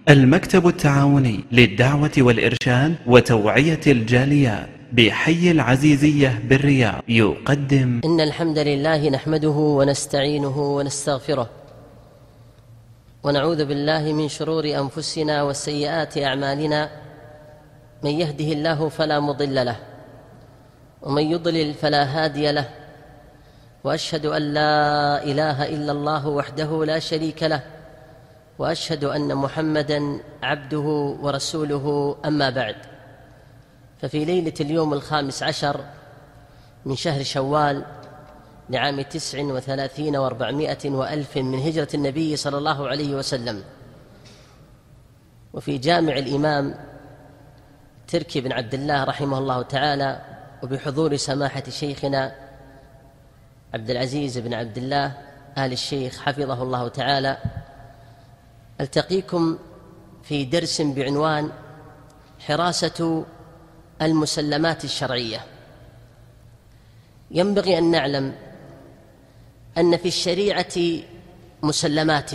المكتب التعاوني للدعوة والإرشاد وتوعية الجاليات بحي العزيزية بالرياض يقدم إن الحمد لله نحمده ونستعينه ونستغفره ونعوذ بالله من شرور أنفسنا وسيئات أعمالنا. من يهده الله فلا مضل له ومن يضلل فلا هادي له، وأشهد أن لا إله إلا الله وحده لا شريك له، وأشهد أن محمدًا عبده ورسوله. أما بعد، ففي ليلة اليوم 15 من شهر شوال لعام 39 و400 وألف من هجرة النبي صلى الله عليه وسلم، وفي جامع الإمام تركي بن عبد الله رحمه الله تعالى، وبحضور سماحة شيخنا عبد العزيز بن عبد الله آل الشيخ حفظه الله تعالى، ألتقيكم في درس بعنوان حراسة المسلمات الشرعية. ينبغي أن نعلم أن في الشريعة مسلمات،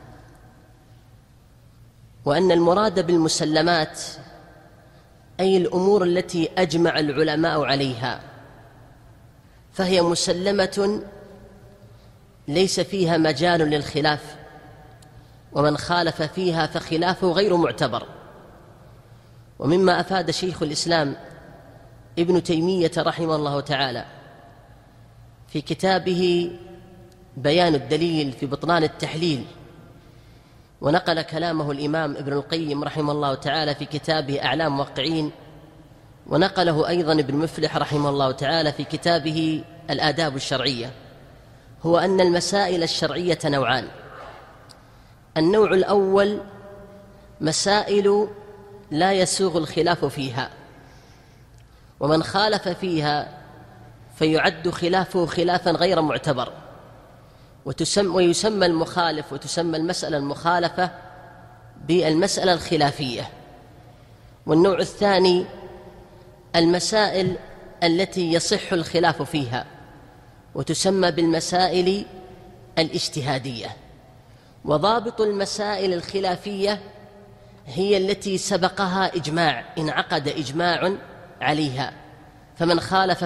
وأن المراد بالمسلمات أي الأمور التي أجمع العلماء عليها، فهي مسلمة ليس فيها مجال للخلاف، ومن خالف فيها فخلافه غير معتبر. ومما أفاد شيخ الإسلام ابن تيمية رحمه الله تعالى في كتابه بيان الدليل في بطلان التحليل، ونقل كلامه الإمام ابن القيم رحمه الله تعالى في كتابه أعلام موقعين، ونقله أيضا ابن مفلح رحمه الله تعالى في كتابه الآداب الشرعية، هو أن المسائل الشرعية نوعان. النوع الأول مسائل لا يسوغ الخلاف فيها، ومن خالف فيها فيعد خلافه خلافا غير معتبر، ويسمى المخالف وتسمى المسألة المخالفة بالمسألة الخلافية. والنوع الثاني المسائل التي يصح الخلاف فيها، وتسمى بالمسائل الاجتهادية. وضابط المسائل الخلافية هي التي سبقها إجماع، انعقد إجماع عليها، فمن خالف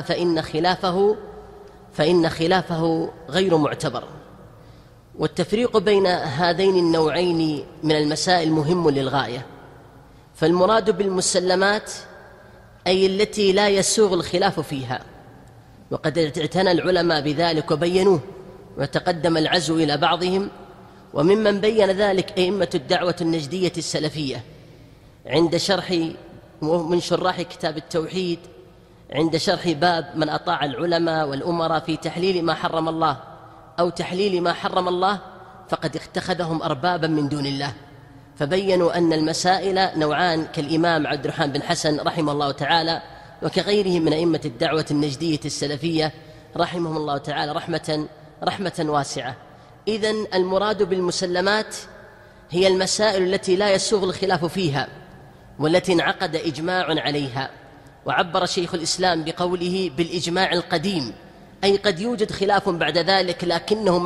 فإن خلافه غير معتبر. والتفريق بين هذين النوعين من المسائل مهم للغاية. فالمراد بالمسلمات أي التي لا يسوغ الخلاف فيها، وقد اعتنى العلماء بذلك وبينوه، وتقدم العزو إلى بعضهم. وممن بين ذلك أئمة الدعوة النجدية السلفية عند شرح من شراح كتاب التوحيد، عند شرح باب من أطاع العلماء والأمراء في تحليل ما حرم الله أو تحليل ما حرم الله فقد اتخذهم أربابا من دون الله، فبينوا أن المسائل نوعان، كالإمام عبد الرحمن بن حسن رحمه الله تعالى، وكغيرهم من أئمة الدعوة النجدية السلفية رحمهم الله تعالى رحمة واسعة. إذن المراد بالمسلمات هي المسائل التي لا يسوغ الخلاف فيها، والتي انعقد إجماع عليها. وعبر شيخ الإسلام بقوله بالإجماع القديم، أي قد يوجد خلاف بعد ذلك لكنه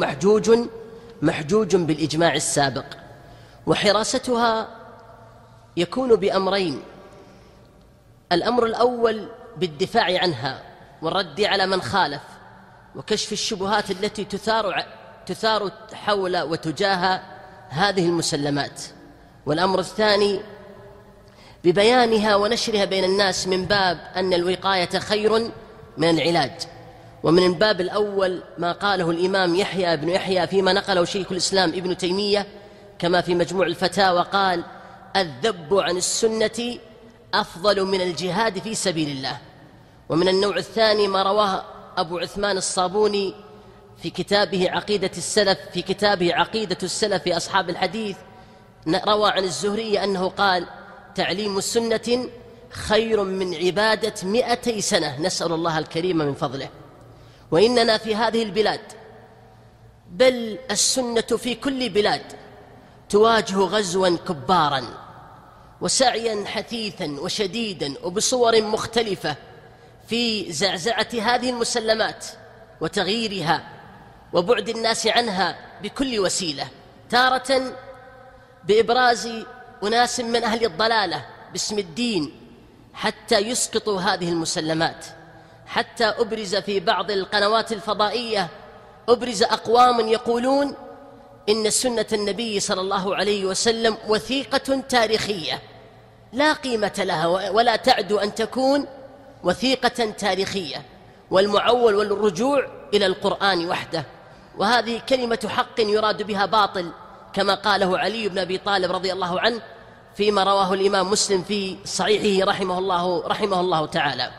محجوج بالإجماع السابق. وحراستها يكون بأمرين: الأمر الأول بالدفاع عنها والرد على من خالف، وكشف الشبهات التي تثار حول وتجاه هذه المسلمات. والأمر الثاني ببيانها ونشرها بين الناس، من باب أن الوقاية خير من العلاج. ومن الباب الأول ما قاله الإمام يحيى بن يحيى فيما نقله شيخ الإسلام ابن تيمية كما في مجموع الفتاوى، قال: الذب عن السنة أفضل من الجهاد في سبيل الله. ومن النوع الثاني ما رواه أبو عثمان الصابوني في كتابه عقيدة السلف في أصحاب الحديث، روى عن الزهري أنه قال: تعليم السنة خير من عبادة 200 سنة، نسأل الله الكريم من فضله. وإننا في هذه البلاد، بل السنة في كل بلاد، تواجه غزوا كبارا وسعيا حثيثا وشديدا وبصور مختلفة في زعزعة هذه المسلمات وتغييرها وبعد الناس عنها بكل وسيلة، تارة بإبراز أناس من أهل الضلالة باسم الدين حتى يسقطوا هذه المسلمات، حتى أبرز في بعض القنوات الفضائية أبرز أقوام يقولون إن سنة النبي صلى الله عليه وسلم وثيقة تاريخية لا قيمة لها ولا تعد أن تكون وثيقة تاريخية، والمعول والرجوع إلى القرآن وحده. وهذه كلمة حق يراد بها باطل، كما قاله علي بن أبي طالب رضي الله عنه فيما رواه الإمام مسلم في صحيحه رحمه الله تعالى.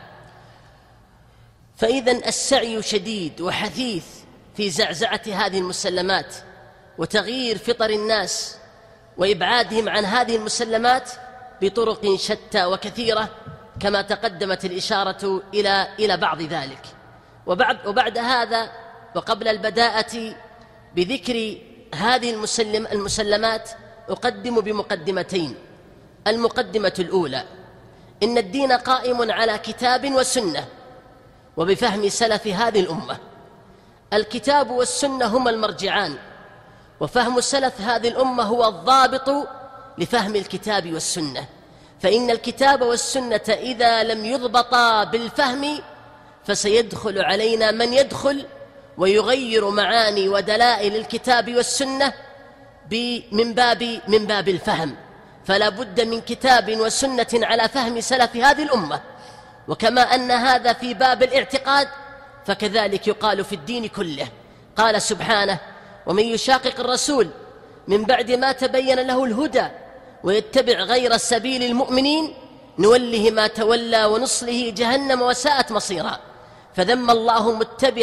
فإذا السعي شديد وحثيث في زعزعة هذه المسلمات وتغيير فطر الناس وإبعادهم عن هذه المسلمات بطرق شتى وكثيرة، كما تقدمت الإشارة إلى بعض ذلك. وبعد هذا وقبل البداءة بذكر هذه المسلمات أقدم بمقدمتين. المقدمة الأولى: إن الدين قائم على كتاب وسنة وبفهم سلف هذه الأمة. الكتاب والسنة هما المرجعان، وفهم سلف هذه الأمة هو الضابط لفهم الكتاب والسنة، فإن الكتاب والسنة إذا لم يضبطا بالفهم فسيدخل علينا من يدخل ويغير معاني ودلائل الكتاب والسنة من باب الفهم. فلا بد من كتاب وسنة على فهم سلف هذه الأمة. وكما أن هذا في باب الاعتقاد فكذلك يقال في الدين كله. قال سبحانه: ومن يشاقق الرسول من بعد ما تبين له الهدى ويتبع غير سبيل المؤمنين نوله ما تولى ونصله جهنم وساءت مصيرا. فذم الله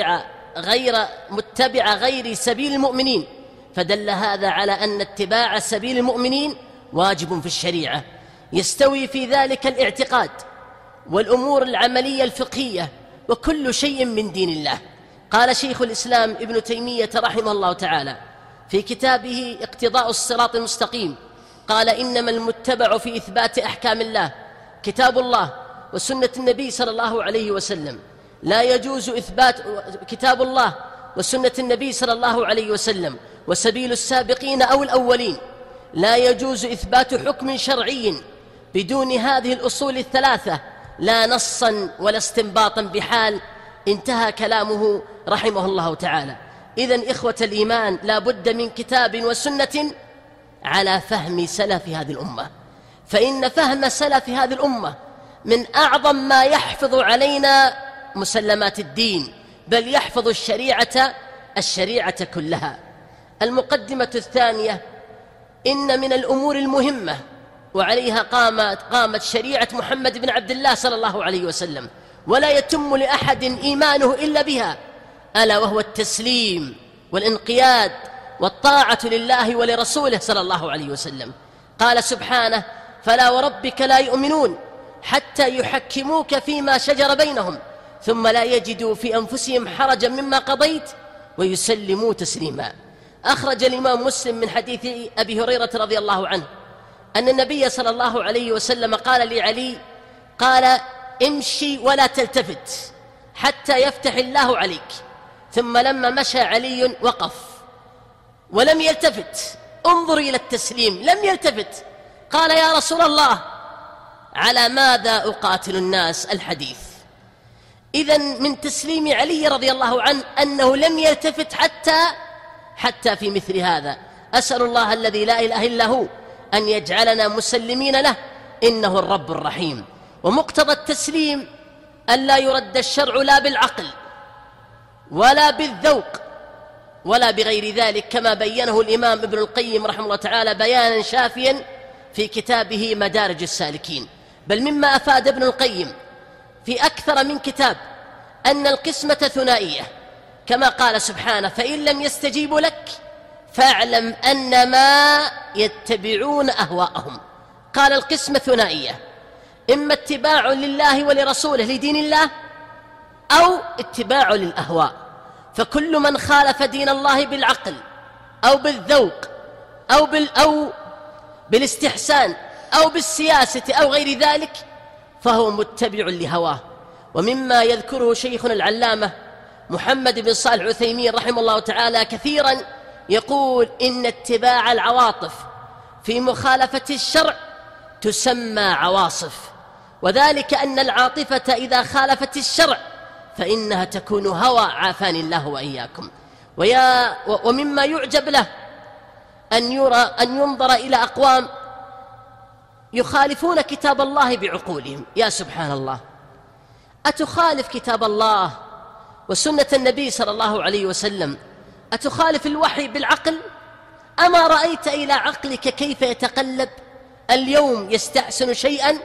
متبع غير سبيل المؤمنين، فدل هذا على أن اتباع سبيل المؤمنين واجب في الشريعة، يستوي في ذلك الاعتقاد والأمور العملية الفقهية وكل شيء من دين الله. قال شيخ الإسلام ابن تيمية رحمه الله تعالى في كتابه اقتضاء الصراط المستقيم، قال: إنما المتبع في إثبات أحكام الله كتاب الله وسنة النبي صلى الله عليه وسلم. لا يجوز إثبات كتاب الله وسنة النبي صلى الله عليه وسلم وسبيل السابقين أو الأولين. لا يجوز إثبات حكم شرعي بدون هذه الأصول الثلاثة، لا نصا ولا استنباطا بحال. انتهى كلامه رحمه الله تعالى. إذن إخوة الإيمان، لا بد من كتاب وسنة على فهم سلف هذه الأمة، فإن فهم سلف هذه الأمة من أعظم ما يحفظ علينا مسلمات الدين، بل يحفظ الشريعة كلها. المقدمة الثانية: إن من الأمور المهمة وعليها قامت شريعة محمد بن عبد الله صلى الله عليه وسلم، ولا يتم لأحد إيمانه إلا بها، ألا وهو التسليم والانقياد والطاعة لله ولرسوله صلى الله عليه وسلم. قال سبحانه: فلا وربك لا يؤمنون حتى يحكموك فيما شجر بينهم ثم لا يجدوا في أنفسهم حرجا مما قضيت ويسلموا تسليما. أخرج الإمام مسلم من حديث أبي هريرة رضي الله عنه أن النبي صلى الله عليه وسلم قال لعلي: قال: امشي ولا تلتفت حتى يفتح الله عليك. ثم لما مشى علي وقف ولم يلتفت. انظر إلى التسليم، لم يلتفت. قال: يا رسول الله، على ماذا أقاتل الناس؟ الحديث. إذن من تسليم علي رضي الله عنه أنه لم يلتفت حتى في مثل هذا. أسأل الله الذي لا إله إلا هو أن يجعلنا مسلمين له، إنه الرب الرحيم. ومقتضى التسليم أن لا يرد الشرع لا بالعقل ولا بالذوق ولا بغير ذلك، كما بينه الإمام ابن القيم رحمه الله تعالى بيانا شافيا في كتابه مدارج السالكين. بل مما أفاد ابن القيم في أكثر من كتاب أن القسمة ثنائية، كما قال سبحانه: فإن لم يستجيبوا لك فاعلم أنما يتبعون أهواءهم. قال القسمة ثنائية: إما اتباع لله ولرسوله لدين الله، أو اتباع للأهواء. فكل من خالف دين الله بالعقل أو بالذوق أو بالاستحسان أو بالسياسة أو غير ذلك فهو متبع لهواه. ومما يذكره شيخنا العلامة محمد بن صالح العثيمين رحمه الله تعالى كثيرا، يقول: إن اتباع العواطف في مخالفة الشرع تسمى عواصف، وذلك أن العاطفة إذا خالفت الشرع فإنها تكون هوى، عافاني الله وإياكم. ومما يعجب له أن ينظر إلى أقوام يخالفون كتاب الله بعقولهم. يا سبحان الله، أتخالف كتاب الله وسنة النبي صلى الله عليه وسلم؟ أتخالف الوحي بالعقل؟ أما رأيت إلى عقلك كيف يتقلب؟ اليوم يستحسن شيئا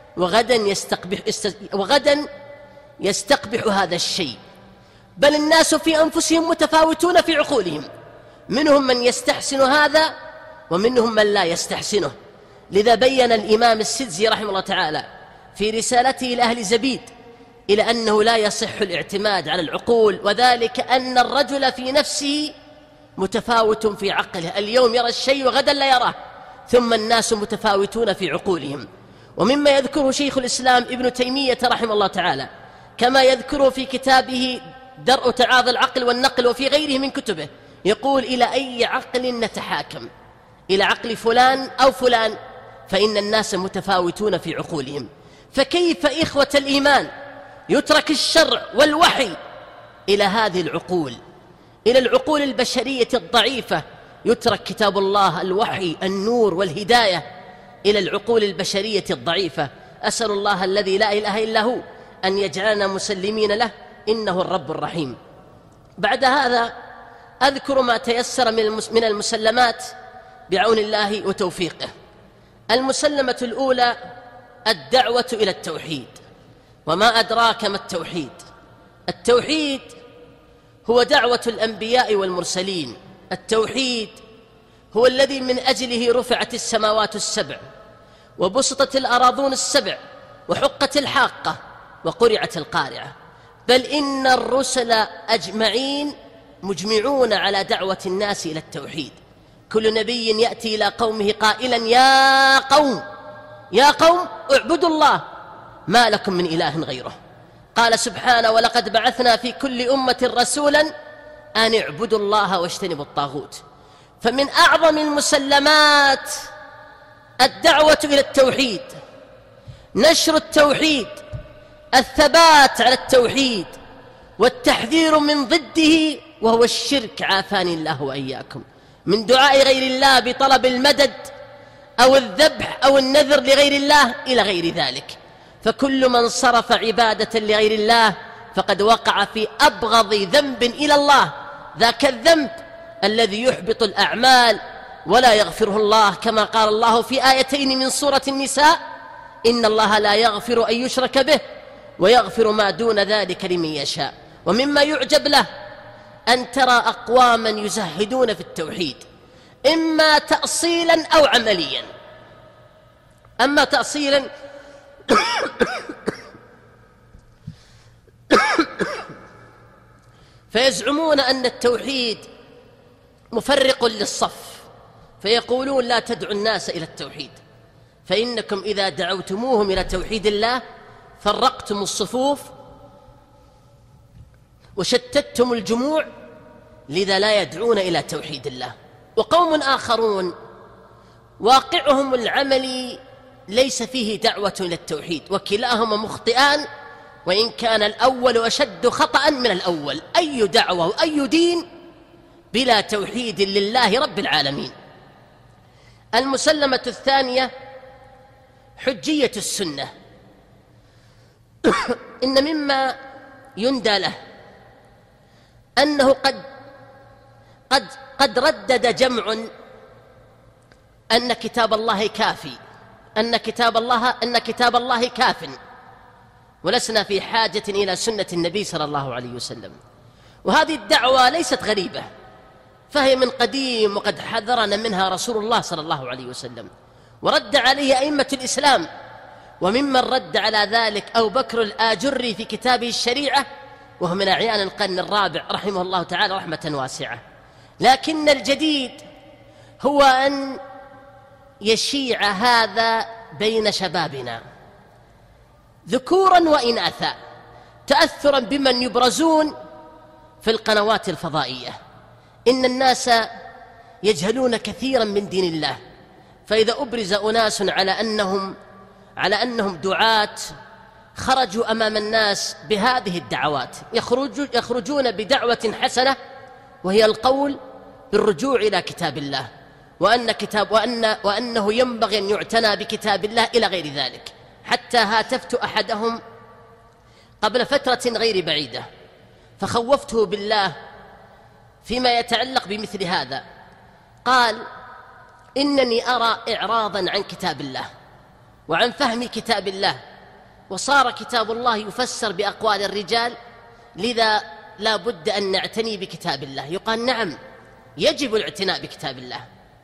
وغدا يستقبح هذا الشيء، بل الناس في أنفسهم متفاوتون في عقولهم، منهم من يستحسن هذا ومنهم من لا يستحسنه. لذا بين الإمام السدزي رحمه الله تعالى في رسالته لأهل زبيد إلى أنه لا يصح الاعتماد على العقول، وذلك أن الرجل في نفسه متفاوت في عقله، اليوم يرى الشيء وغدا لا يراه، ثم الناس متفاوتون في عقولهم. ومما يذكره شيخ الإسلام ابن تيمية رحمه الله تعالى كما يذكره في كتابه درء تعاضي العقل والنقل وفي غيره من كتبه، يقول: إلى أي عقل نتحاكم؟ إلى عقل فلان أو فلان؟ فإن الناس متفاوتون في عقولهم. فكيف إخوة الإيمان يترك الشرع والوحي إلى هذه العقول، إلى العقول البشرية الضعيفة؟ يترك كتاب الله، الوحي، النور والهداية إلى العقول البشرية الضعيفة. أسأل الله الذي لا إله إلا هو أن يجعلنا مسلمين له، إنه الرب الرحيم. بعد هذا أذكر ما تيسر من المسلمات بعون الله وتوفيقه. المسلمة الأولى الدعوة إلى التوحيد. وما أدراك ما التوحيد؟ التوحيد هو دعوة الأنبياء والمرسلين. التوحيد هو الذي من أجله رفعت السماوات السبع وبسطت الأراضون السبع وحقت الحاقة وقرعت القارعة، بل إن الرسل أجمعين مجمعون على دعوة الناس إلى التوحيد. كل نبي يأتي إلى قومه قائلا: يا قوم اعبدوا الله ما لكم من إله غيره. قال سبحانه: ولقد بعثنا في كل أمة رسولا أن اعبدوا الله واجتنبوا الطاغوت. فمن أعظم المسلمات الدعوة إلى التوحيد، نشر التوحيد، الثبات على التوحيد، والتحذير من ضده وهو الشرك، عافاني الله وإياكم، من دعاء غير الله بطلب المدد أو الذبح أو النذر لغير الله إلى غير ذلك. فكل من صرف عبادة لغير الله فقد وقع في أبغض ذنب إلى الله، ذاك الذنب الذي يحبط الأعمال ولا يغفره الله، كما قال الله في آيتين من سورة النساء: إن الله لا يغفر أن يشرك به ويغفر ما دون ذلك لمن يشاء. ومما يعجب له أن ترى أقواما يزهدون في التوحيد، إما تأصيلا أو عمليا. أما تأصيلا فيزعمون أن التوحيد مفرق للصف، فيقولون: لا تدعوا الناس إلى التوحيد، فإنكم إذا دعوتموهم إلى توحيد الله فرقتم الصفوف وشتتم الجموع، لذا لا يدعون إلى توحيد الله. وقوم آخرون واقعهم العملي ليس فيه دعوة إلى التوحيد، وكلاهما مخطئان، وإن كان الأول أشد خطأ من الأول. أي دعوة وأي دين بلا توحيد لله رب العالمين؟ المسلمة الثانية حجية السنة. إن مما يندى له أنه قد ردد جمع أن كتاب الله كافي، أن كتاب الله كاف، ولسنا في حاجة إلى سنة النبي صلى الله عليه وسلم. وهذه الدعوة ليست غريبة، فهي من قديم، وقد حذرنا منها رسول الله صلى الله عليه وسلم، ورد عليه أئمة الإسلام. وممن رد على ذلك أبو بكر الآجري في كتابه الشريعة، وهو من أعيان القرن الرابع رحمه الله تعالى رحمة واسعة. لكن الجديد هو أن يشيع هذا بين شبابنا ذكورا وإناثا، تأثرا بمن يبرزون في القنوات الفضائية. إن الناس يجهلون كثيرا من دين الله، فإذا أبرز أناس على أنهم دعاة خرجوا أمام الناس بهذه الدعوات، يخرجون بدعوة حسنة وهي القول بالرجوع إلى كتاب الله، وأنه ينبغي أن يعتنى بكتاب الله إلى غير ذلك. حتى هاتفت أحدهم قبل فترة غير بعيدة فخوفته بالله فيما يتعلق بمثل هذا. قال: إنني أرى إعراضا عن كتاب الله وعن فهم كتاب الله، وصار كتاب الله يفسر بأقوال الرجال، لذا لا بد أن نعتني بكتاب الله. يقال: نعم، يجب الاعتناء بكتاب الله،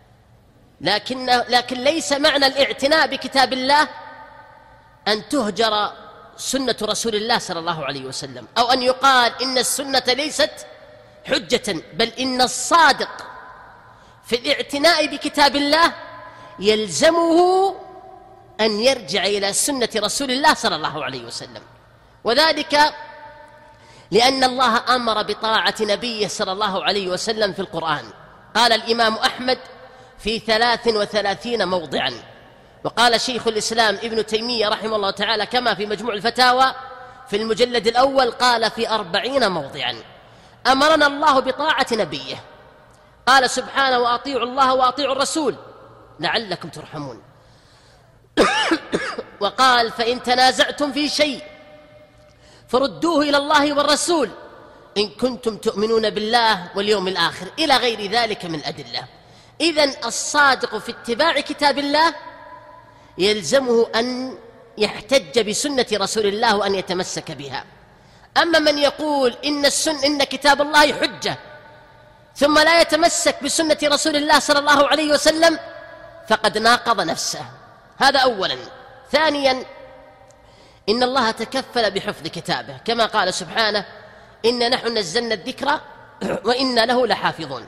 لكن ليس معنى الاعتناء بكتاب الله أن تهجر سنة رسول الله صلى الله عليه وسلم، أو أن يقال إن السنة ليست حجة، بل إن الصادق في الاعتناء بكتاب الله يلزمه أن يرجع إلى سنة رسول الله صلى الله عليه وسلم، وذلك لأن الله أمر بطاعة نبيه صلى الله عليه وسلم في القرآن. قال الإمام أحمد في 33 موضعا، وقال شيخ الإسلام ابن تيمية رحمه الله تعالى كما في مجموع الفتاوى في المجلد الأول قال في 40 موضعا أمرنا الله بطاعة نبيه. قال سبحانه: وأطيعوا الله وأطيعوا الرسول لعلكم ترحمون. وقال: فإن تنازعتم في شيء فردوه إلى الله والرسول إن كنتم تؤمنون بالله واليوم الآخر، إلى غير ذلك من الأدلة. إذن الصادق في اتباع كتاب الله يلزمه أن يحتج بسنة رسول الله وأن يتمسك بها. أما من يقول إن كتاب الله حجة ثم لا يتمسك بسنة رسول الله صلى الله عليه وسلم فقد ناقض نفسه. هذا أولا. ثانيا، إن الله تكفل بحفظ كتابه كما قال سبحانه: إنا نحن نزلنا الذكر وإنا له لحافظون.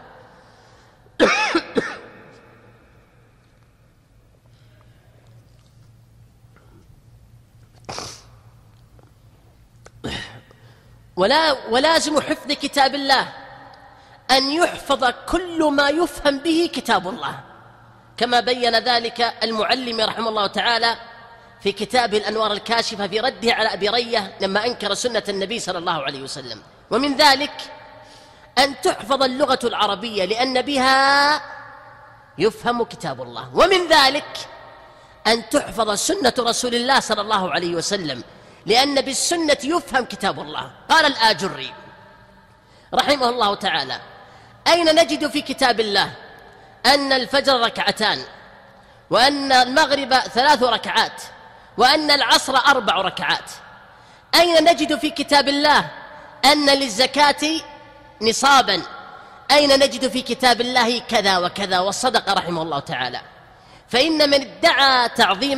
ولازم حفظ كتاب الله أن يحفظ كل ما يفهم به كتاب الله، كما بين ذلك المعلم رحمه الله تعالى في كتاب الأنوار الكاشفة في رده على أبي رية لما أنكر سنة النبي صلى الله عليه وسلم. ومن ذلك أن تحفظ اللغة العربية لأن بها يفهم كتاب الله، ومن ذلك أن تحفظ سنة رسول الله صلى الله عليه وسلم لأن بالسنة يفهم كتاب الله. قال الآجري رحمه الله تعالى: أين نجد في كتاب الله أن الفجر ركعتان، وأن المغرب 3 ركعات، وأن العصر 4 ركعات؟ أين نجد في كتاب الله أن للزكاة نصابا؟ أين نجد في كتاب الله كذا وكذا؟ والصدق رحمه الله تعالى. فإن من ادعى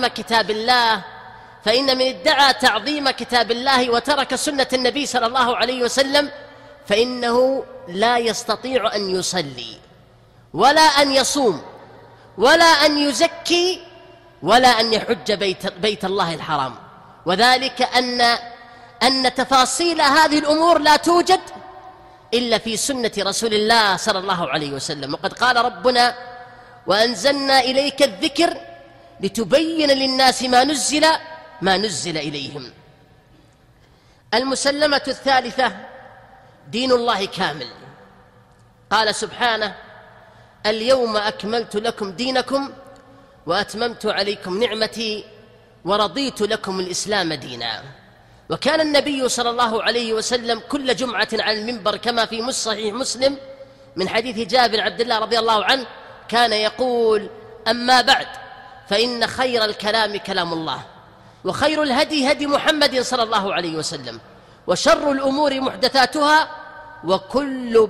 تعظيم كتاب الله وترك سنة النبي صلى الله عليه وسلم فإنه لا يستطيع أن يصلي ولا أن يصوم ولا أن يزكي ولا أن يحج بيت الله الحرام. وذلك أن تفاصيل هذه الأمور لا توجد إلا في سنة رسول الله صلى الله عليه وسلم. وقد قال ربنا: وأنزلنا إليك الذكر لتبين للناس ما نزل إليهم. المسلمة الثالثة: دين الله كامل. قال سبحانه: اليوم أكملت لكم دينكم وأتممت عليكم نعمتي ورضيت لكم الإسلام دينا. وكان النبي صلى الله عليه وسلم كل جمعة على المنبر كما في صحيح مسلم من حديث جابر عبد الله رضي الله عنه كان يقول: أما بعد فإن خير الكلام كلام الله، وخير الهدي هدي محمد صلى الله عليه وسلم، وشر الأمور محدثاتها، وكل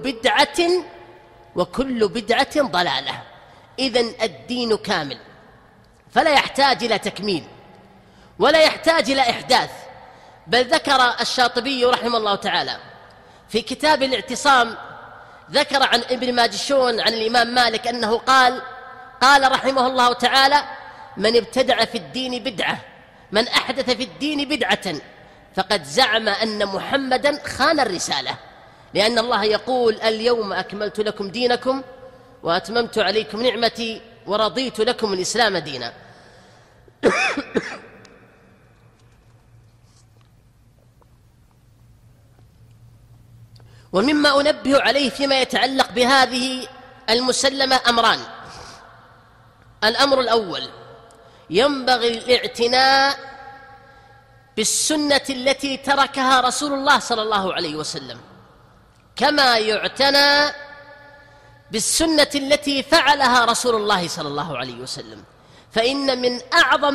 بدعة ضلالة. إذن الدين كامل فلا يحتاج إلى تكميل ولا يحتاج إلى إحداث. بل ذكر الشاطبي رحمه الله تعالى في كتاب الاعتصام، ذكر عن ابن ماجشون عن الإمام مالك أنه قال رحمه الله تعالى: من ابتدع في الدين بدعة، من أحدث في الدين بدعة فقد زعم أن محمدا خان الرسالة، لأن الله يقول: اليوم أكملت لكم دينكم وأتممت عليكم نعمتي ورضيت لكم الإسلام دينا. ومما أنبه عليه فيما يتعلق بهذه المسلمة أمران. الأمر الأول: ينبغي الاعتناء بالسنة التي تركها رسول الله صلى الله عليه وسلم، كما يعتنى بالسنة التي فعلها رسول الله صلى الله عليه وسلم. فإن من أعظم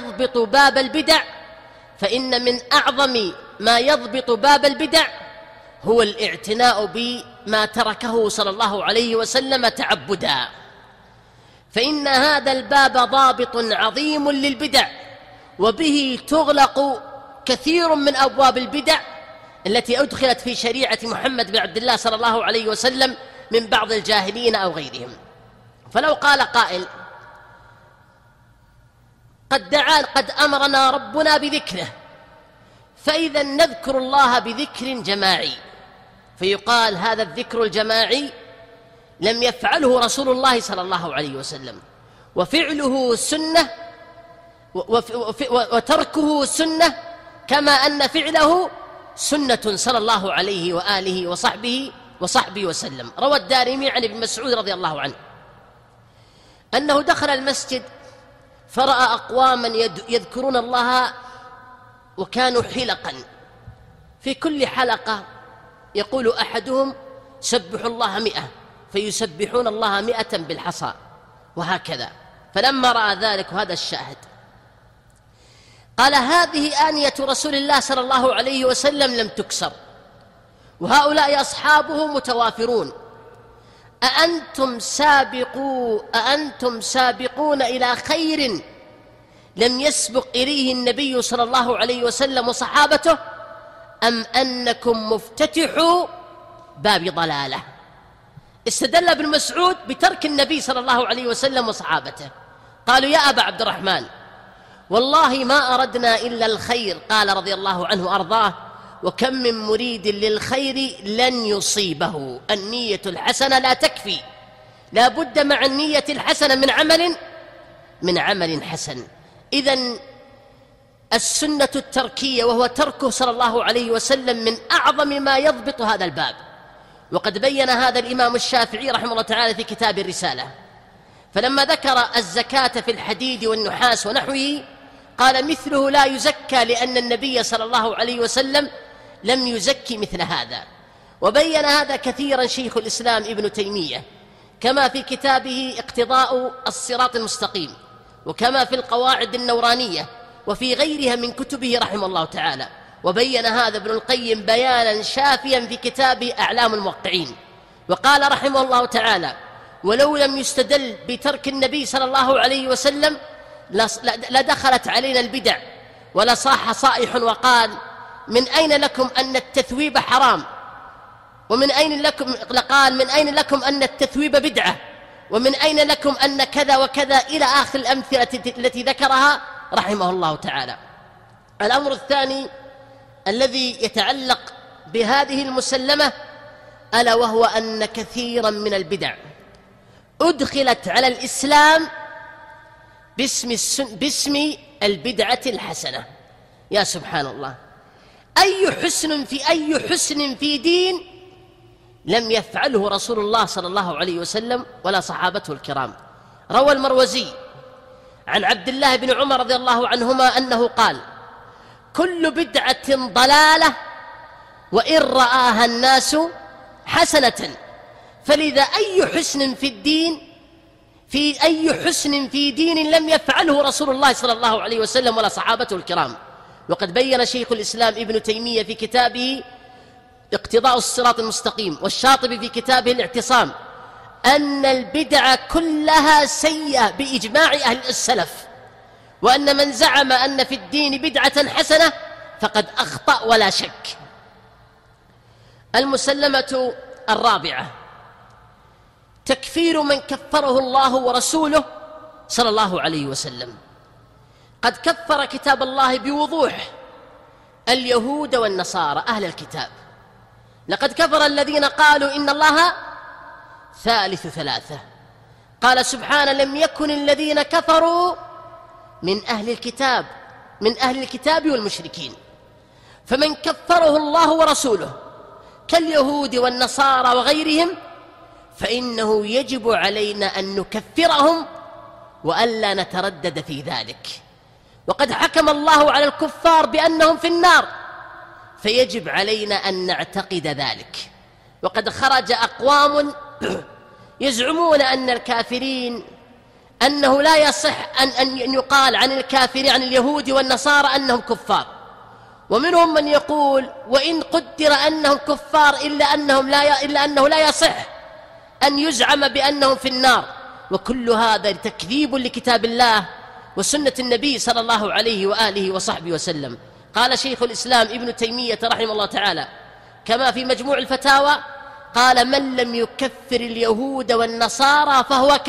ما يضبط باب البدع هو الاعتناء بما تركه صلى الله عليه وسلم تعبدا، فإن هذا الباب ضابط عظيم للبدع، وبه تغلق كثير من أبواب البدع التي أدخلت في شريعة محمد بن عبد الله صلى الله عليه وسلم من بعض الجاهلين أو غيرهم. فلو قال قائل: قد أمرنا ربنا بذكره، فإذا نذكر الله بذكر جماعي، فيقال هذا الذكر الجماعي لم يفعله رسول الله صلى الله عليه وسلم، وفعله سنة وتركه سنة، كما أن فعله سنة صلى الله عليه وآله وصحبه وسلم. روى الدارمي عن ابن مسعود رضي الله عنه أنه دخل المسجد فرأى أقواما يذكرون الله، وكانوا حلقا، في كل حلقة يقول أحدهم: سبحوا الله 100، فيسبحون الله 100 بالحصى، وهكذا. فلما رأى ذلك، وهذا الشاهد، قال: هذه آنية رسول الله صلى الله عليه وسلم لم تكسر، وهؤلاء أصحابه متوافرون، أأنتم سابقون إلى خير لم يسبق إليه النبي صلى الله عليه وسلم وصحابته، أم أنكم مفتتحوا باب ضلالة؟ استدل ابن مسعود بترك النبي صلى الله عليه وسلم وصحابته. قالوا: يا أبا عبد الرحمن، والله ما أردنا إلا الخير. قال رضي الله عنه وأرضاه: وكم من مريد للخير لن يصيبه. النية الحسنة لا تكفي، لا بد مع النية الحسنة من عمل حسن. إذن السنة التركية، وهو تركه صلى الله عليه وسلم، من أعظم ما يضبط هذا الباب. وقد بين هذا الإمام الشافعي رحمه الله تعالى في كتاب الرسالة، فلما ذكر الزكاة في الحديد والنحاس ونحوه قال: مثله لا يزكى، لأن النبي صلى الله عليه وسلم لم يزكي مثل هذا. وبين هذا كثيرا شيخ الإسلام ابن تيمية، كما في كتابه اقتضاء الصراط المستقيم، وكما في القواعد النورانية، وفي غيرها من كتبه رحمه الله تعالى. وبين هذا ابن القيم بيانا شافيا في كتابه أعلام الموقعين، وقال رحمه الله تعالى: ولو لم يستدل بترك النبي صلى الله عليه وسلم لدخلت علينا البدع، ولصاح صائح وقال: من أين لكم أن التثويب حرام؟ ومن أين لكم أن التثويب بدعة؟ ومن أين لكم أن كذا وكذا، إلى آخر الأمثلة التي ذكرها رحمه الله تعالى. الأمر الثاني الذي يتعلق بهذه المسلمة، ألا وهو أن كثيرا من البدع أدخلت على الإسلام باسم البدعة الحسنة. يا سبحان الله، أي حسن في دين لم يفعله رسول الله صلى الله عليه وسلم ولا صحابته الكرام. روى المروزي عن عبد الله بن عمر رضي الله عنهما أنه قال: كل بدعة ضلالة، وإن رآها الناس حسنة. فلذا أي حسن في دين لم يفعله رسول الله صلى الله عليه وسلم ولا صحابته الكرام. وقد بين شيخ الإسلام ابن تيمية في كتابه اقتضاء الصراط المستقيم، والشاطبي في كتابه الاعتصام، أن البدع كلها سيئة بإجماع أهل السلف، وأن من زعم أن في الدين بدعة حسنة فقد أخطأ ولا شك. المسلمة الرابعة: تكفير من كفره الله ورسوله صلى الله عليه وسلم. قد كفر كتاب الله بوضوح اليهود والنصارى أهل الكتاب. لقد كفر الذين قالوا إن الله ثالث ثلاثة. قال سبحانه: لم يكن الذين كفروا من أهل الكتاب والمشركين. فمن كفره الله ورسوله كاليهود والنصارى وغيرهم فإنه يجب علينا أن نكفرهم وألا نتردد في ذلك. وقد حكم الله على الكفار بأنهم في النار، فيجب علينا أن نعتقد ذلك. وقد خرج أقوام يزعمون أن الكافرين أنه لا يصح أن يقال عن الكافرين عن اليهود والنصارى أنهم كفار، ومنهم من يقول: وإن قدر أنهم كفار إلا أنه لا يصح أن يزعم بأنهم في النار. وكل هذا تكذيب لكتاب الله وسنة النبي صلى الله عليه وآله وصحبه وسلم. قال شيخ الإسلام ابن تيمية رحمه الله تعالى كما في مجموع الفتاوى، قال: من لم يكفر اليهود والنصارى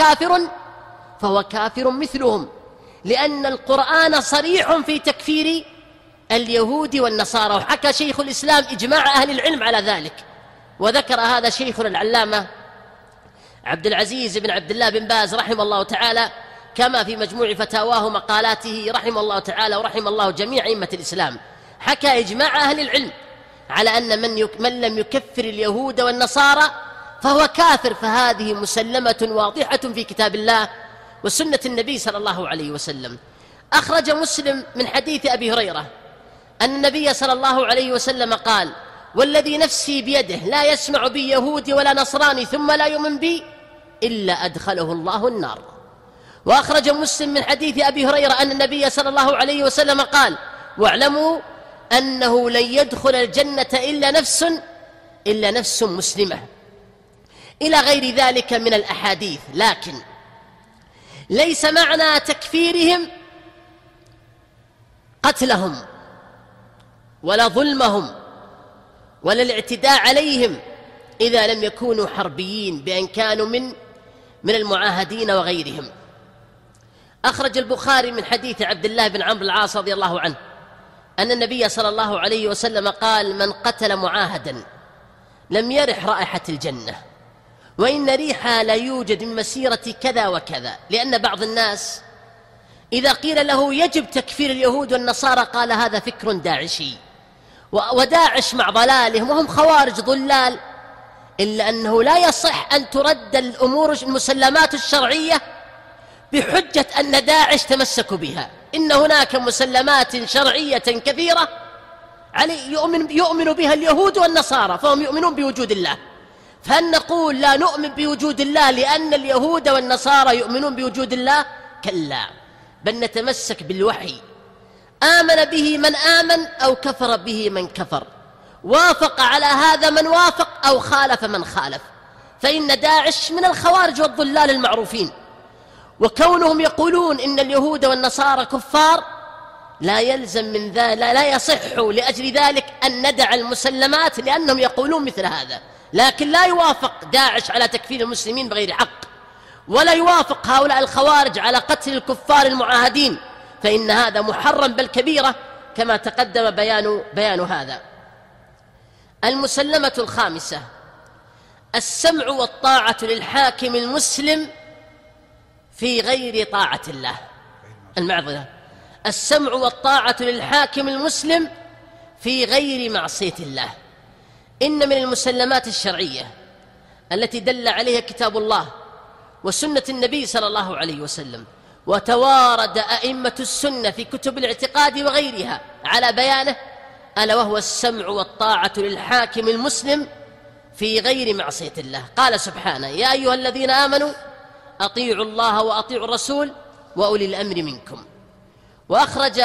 فهو كافر مثلهم، لأن القرآن صريح في تكفير اليهود والنصارى. وحكى شيخ الإسلام إجماع أهل العلم على ذلك، وذكر هذا شيخنا العلامة عبد العزيز بن عبد الله بن باز رحمه الله تعالى كما في مجموع فتاواه مقالاته رحمه الله تعالى ورحم الله جميع أئمة الإسلام. حكى إجماع أهل العلم على أن من لم يكفر اليهود والنصارى فهو كافر، فهذه مسلمة واضحة في كتاب الله وسنة النبي صلى الله عليه وسلم. أخرج مسلم من حديث أبي هريرة أن النبي صلى الله عليه وسلم قال: والذي نفسي بيده لا يسمع بي يهودي ولا نصراني ثم لا يؤمن بي إلا أدخله الله النار. وأخرج مسلم من حديث أبي هريرة أن النبي صلى الله عليه وسلم قال: واعلموا أنه لن يدخل الجنة إلا نفس مسلمة، إلى غير ذلك من الأحاديث. لكن ليس معنى تكفيرهم قتلهم ولا ظلمهم ولا الاعتداء عليهم إذا لم يكونوا حربيين، بأن كانوا من المعاهدين وغيرهم. أخرج البخاري من حديث عبد الله بن عمرو العاص رضي الله عنه أن النبي صلى الله عليه وسلم قال: من قتل معاهدا لم يرح رائحة الجنة، وإن ريحها لا يوجد من مسيرة كذا وكذا. لأن بعض الناس إذا قيل له يجب تكفير اليهود والنصارى قال: هذا فكر داعشي، وداعش مع ضلالهم وهم خوارج ضلال. إلا أنه لا يصح أن ترد الأمور المسلمات الشرعية بحجة أن داعش تمسكوا بها. إن هناك مسلمات شرعية كثيرة يؤمن بها اليهود والنصارى، فهم يؤمنون بوجود الله. فهل نقول لا نؤمن بوجود الله لأن اليهود والنصارى يؤمنون بوجود الله؟ كلا، بل نتمسك بالوحي. آمن به من آمن أو كفر به من كفر، وافق على هذا من وافق أو خالف من خالف. فإن داعش من الخوارج والضلال المعروفين، وكونهم يقولون إن اليهود والنصارى كفار لا يلزم من ذلك، لا يصح لأجل ذلك أن ندع المسلمات لأنهم يقولون مثل هذا. لكن لا يوافق داعش على تكفير المسلمين بغير حق، ولا يوافق هؤلاء الخوارج على قتل الكفار المعاهدين، فإن هذا محرم بل كبيرة كما تقدم بيان هذا. المسلمة الخامسة: السمع والطاعة للحاكم المسلم في غير طاعة الله. السمع والطاعة للحاكم المسلم في غير معصية الله. إن من المسلمات الشرعية التي دل عليها كتاب الله وسنة النبي صلى الله عليه وسلم، وتوارد أئمة السنة في كتب الاعتقاد وغيرها على بيانه، ألا وهو السمع والطاعة للحاكم المسلم في غير معصية الله. قال سبحانه: يا أيها الذين آمنوا أطيعوا الله وأطيعوا الرسول وأولي الأمر منكم. وأخرج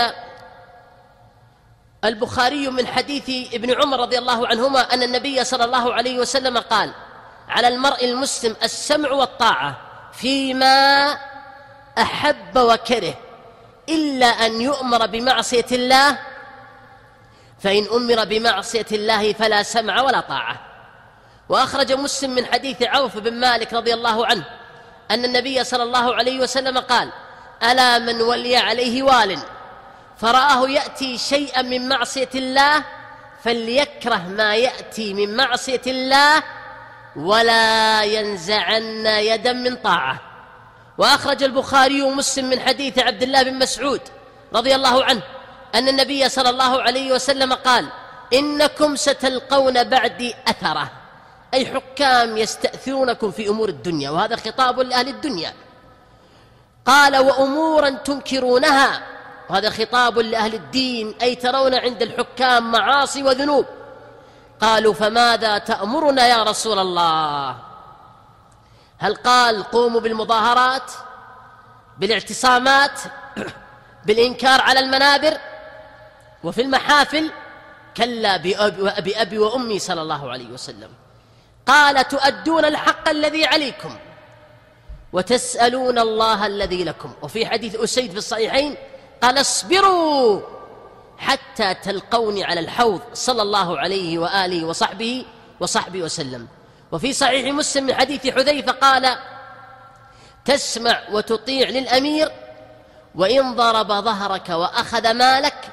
البخاري من حديث ابن عمر رضي الله عنهما أن النبي صلى الله عليه وسلم قال: على المرء المسلم السمع والطاعة فيما أحب وكره، إلا أن يؤمر بمعصية الله، فإن أمر بمعصية الله فلا سمع ولا طاعة. وأخرج مسلم من حديث عوف بن مالك رضي الله عنه أن النبي صلى الله عليه وسلم قال: ألا من ولي عليه وال فرآه يأتي شيئا من معصية الله فليكره ما يأتي من معصية الله ولا ينزعن يدا من طاعة. وأخرج البخاري ومسلم من حديث عبد الله بن مسعود رضي الله عنه أن النبي صلى الله عليه وسلم قال: إنكم ستلقون بعدي أثرة، أي حكام يستأثرونكم في أمور الدنيا، وهذا خطاب لأهل الدنيا. قال: وأمورا تنكرونها، وهذا خطاب لأهل الدين، أي ترون عند الحكام معاصي وذنوب. قالوا: فماذا تأمرنا يا رسول الله؟ هل قال قوموا بالمظاهرات، بالاعتصامات، بالإنكار على المنابر وفي المحافل؟ كلا، بأبي وأمي صلى الله عليه وسلم. قال: تؤدون الحق الذي عليكم وتسألون الله الذي لكم. وفي حديث أسيد في الصحيحين قال: اصبروا حتى تلقوني على الحوض، صلى الله عليه وآله وصحبه وسلم. وفي صحيح مسلم من حديث حذيفة قال: تسمع وتطيع للأمير، وإن ضرب ظهرك وأخذ مالك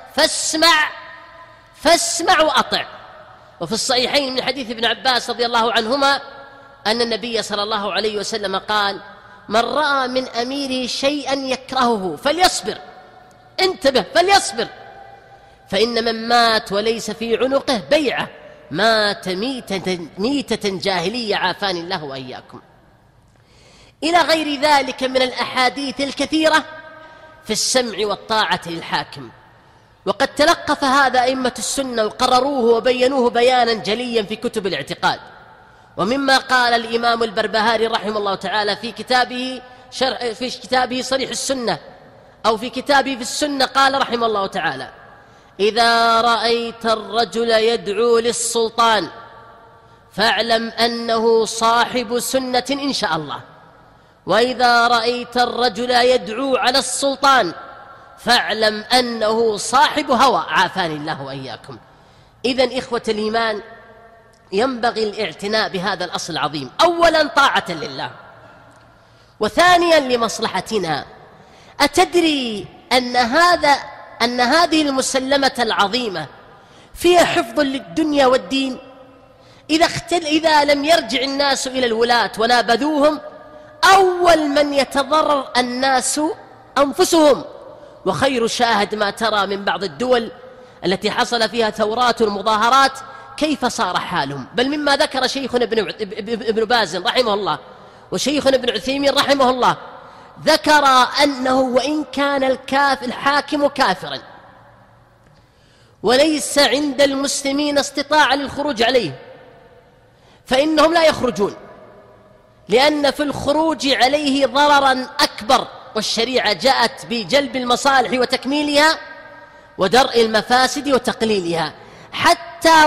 فاسمع وأطع. وفي الصحيحين من حديث ابن عباس رضي الله عنهما أن النبي صلى الله عليه وسلم قال: من رأى من أميره شيئا يكرهه فليصبر، انتبه، فليصبر، فإن من مات وليس في عنقه بيعة مات ميتة جاهلية، عافاني الله وإياكم. إلى غير ذلك من الأحاديث الكثيرة في السمع والطاعة للحاكم. وقد تلقف هذا أئمة السنة وقرروه وبينوه بيانا جليا في كتب الاعتقاد. ومما قال الإمام البربهاري رحمه الله تعالى في كتابه صريح السنة، أو في كتابه في السنة، قال رحمه الله تعالى: إذا رأيت الرجل يدعو للسلطان فاعلم أنه صاحب سنة إن شاء الله، وإذا رأيت الرجل يدعو على السلطان فاعلم أنه صاحب هوى، عافاني الله وإياكم. إذن إخوة الإيمان، ينبغي الاعتناء بهذا الأصل العظيم، أولا طاعة لله، وثانيا لمصلحتنا. أتدري أن هذه المسلمة العظيمة فيها حفظ للدنيا والدين؟ إذا لم يرجع الناس إلى الولاة ونابذوهم، أول من يتضرر الناس أنفسهم. وخير شاهد ما ترى من بعض الدول التي حصل فيها ثورات ومظاهرات كيف صار حالهم. بل مما ذكر شيخنا ابن باز رحمه الله وشيخنا ابن عثيمين رحمه الله، ذكر أنه وإن كان الحاكم كافرا وليس عند المسلمين استطاعة للخروج عليه، فإنهم لا يخرجون، لأن في الخروج عليه ضررا أكبر، والشريعة جاءت بجلب المصالح وتكميلها ودرء المفاسد وتقليلها، حتى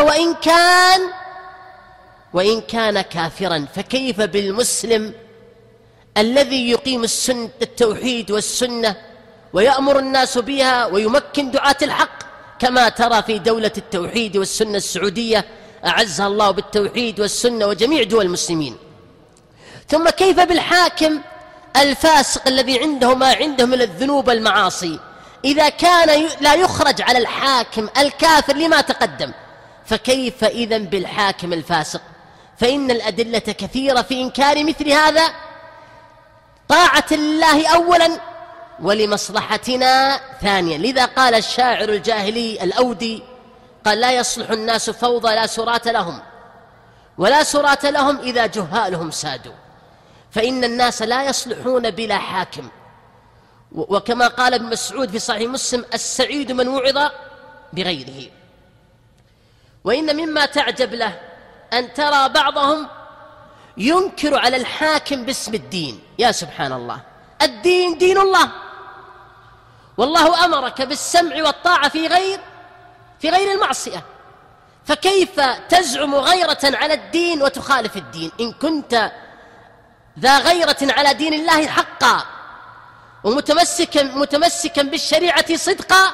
وإن كان كافرا. فكيف بالمسلم الذي يقيم التوحيد والسنة ويأمر الناس بها ويمكن دعاة الحق، كما ترى في دولة التوحيد والسنة السعودية أعزها الله بالتوحيد والسنة وجميع دول المسلمين. ثم كيف بالحاكم الفاسق الذي عنده ما عنده من الذنوب والمعاصي؟ إذا كان لا يخرج على الحاكم الكافر لما تقدم، فكيف إذن بالحاكم الفاسق؟ فإن الأدلة كثيرة في إنكار مثل هذا. طاعة لله أولا، ولمصلحتنا ثانيا. لذا قال الشاعر الجاهلي الأودي قال: لا يصلح الناس فوضى لا سرات لهم، ولا سرات لهم إذا جهالهم سادوا. فإن الناس لا يصلحون بلا حاكم. وكما قال ابن مسعود في صحيح مسلم: السعيد من وعظ بغيره. وإن مما تعجب له أن ترى بعضهم ينكر على الحاكم باسم الدين. يا سبحان الله، الدين دين الله، والله أمرك بالسمع والطاعة في غير المعصية، فكيف تزعم غيرة على الدين وتخالف الدين؟ إن كنت ذا غيرة على دين الله حقا ومتمسكا بالشريعة صدقا،